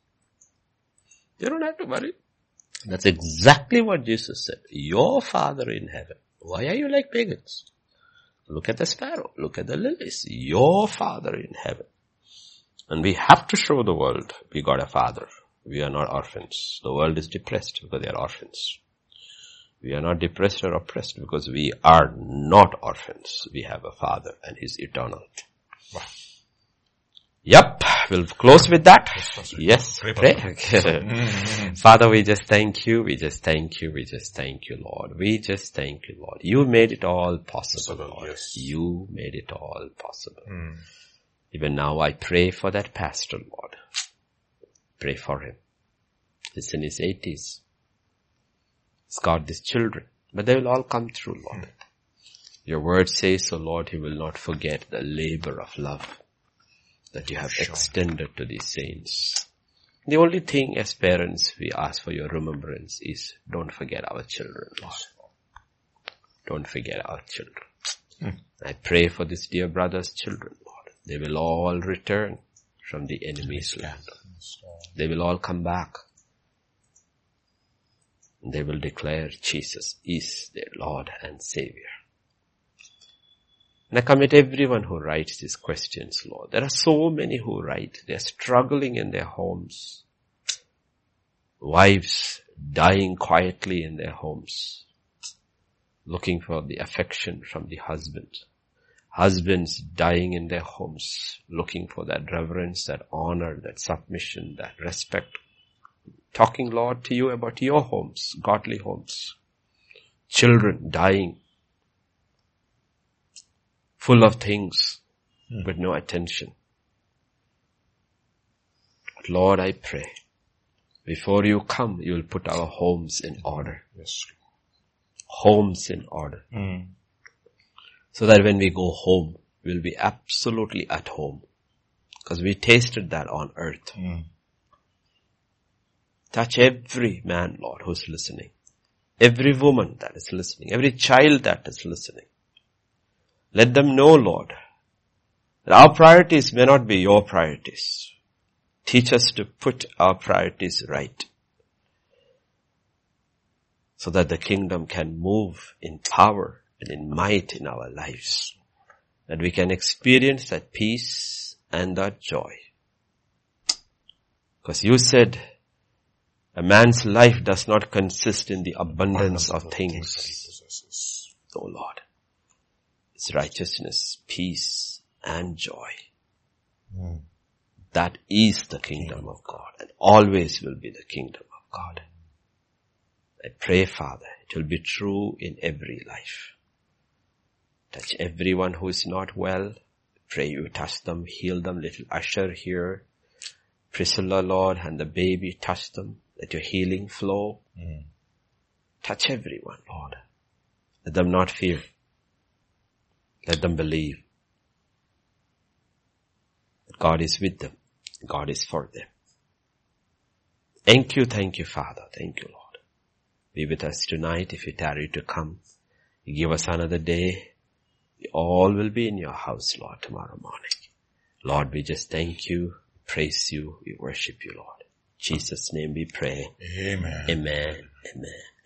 You don't have to worry. That's exactly what Jesus said. Your Father in heaven. Why are you like pagans? Look at the sparrow. Look at the lilies. Your Father in heaven. And we have to show the world we got a Father. We are not orphans. The world is depressed because they are orphans. We are not depressed or oppressed because we are not orphans. We have a Father and He's eternal. Wow. Yep, we'll close with that. Yes, pray. Father, we just thank you, we just thank you, we just thank you, Lord. We just thank you, Lord. You made it all possible, Lord. Yes. You made it all possible. Even now I pray for that pastor, Lord. Pray for him. He's in his 80s. He's got these children, but they will all come through, Lord. Your word says, oh Lord, He will not forget the labor of love that you have extended to these saints. The only thing as parents we ask for your remembrance is don't forget our children, Lord. Don't forget our children. I pray for this dear brother's children, Lord. They will all return from the enemy's land. They will all come back. They will declare Jesus is their Lord and Savior. And I commit everyone who writes these questions, Lord. There are so many who write. They are struggling in their homes. Wives dying quietly in their homes, looking for the affection from the husband. Husbands dying in their homes, looking for that reverence, that honor, that submission, that respect. Talking, Lord, to you about your homes, godly homes. Children dying, full of things, but no attention. But Lord, I pray, before you come, you will put our homes in order. Yes. Homes in order. So that when we go home, we'll be absolutely at home. Because we tasted that on earth. Touch every man, Lord, who's listening. Every woman that is listening. Every child that is listening. Let them know, Lord, that our priorities may not be your priorities. Teach us to put our priorities right. So that the kingdom can move in power and in might in our lives. That we can experience that peace and that joy. Because you said, A man's life does not consist in the abundance of things. That he possesses. Oh Lord, it's righteousness, peace, and joy. That is the kingdom of God and always will be the kingdom of God. I pray, Father, it will be true in every life. Touch everyone who is not well. Pray you touch them, heal them. Little Usher here. Priscilla, Lord, and the baby, touch them. Let your healing flow. Touch everyone, Lord. Let them not fear. Let them believe that God is with them. God is for them. Thank you, Father. Thank you, Lord. Be with us tonight if you tarry to come. You give us another day. We all will be in your house, Lord, tomorrow morning. Lord, we just thank you, praise you, we worship you, Lord. In Jesus' name we pray. Amen. Amen. Amen.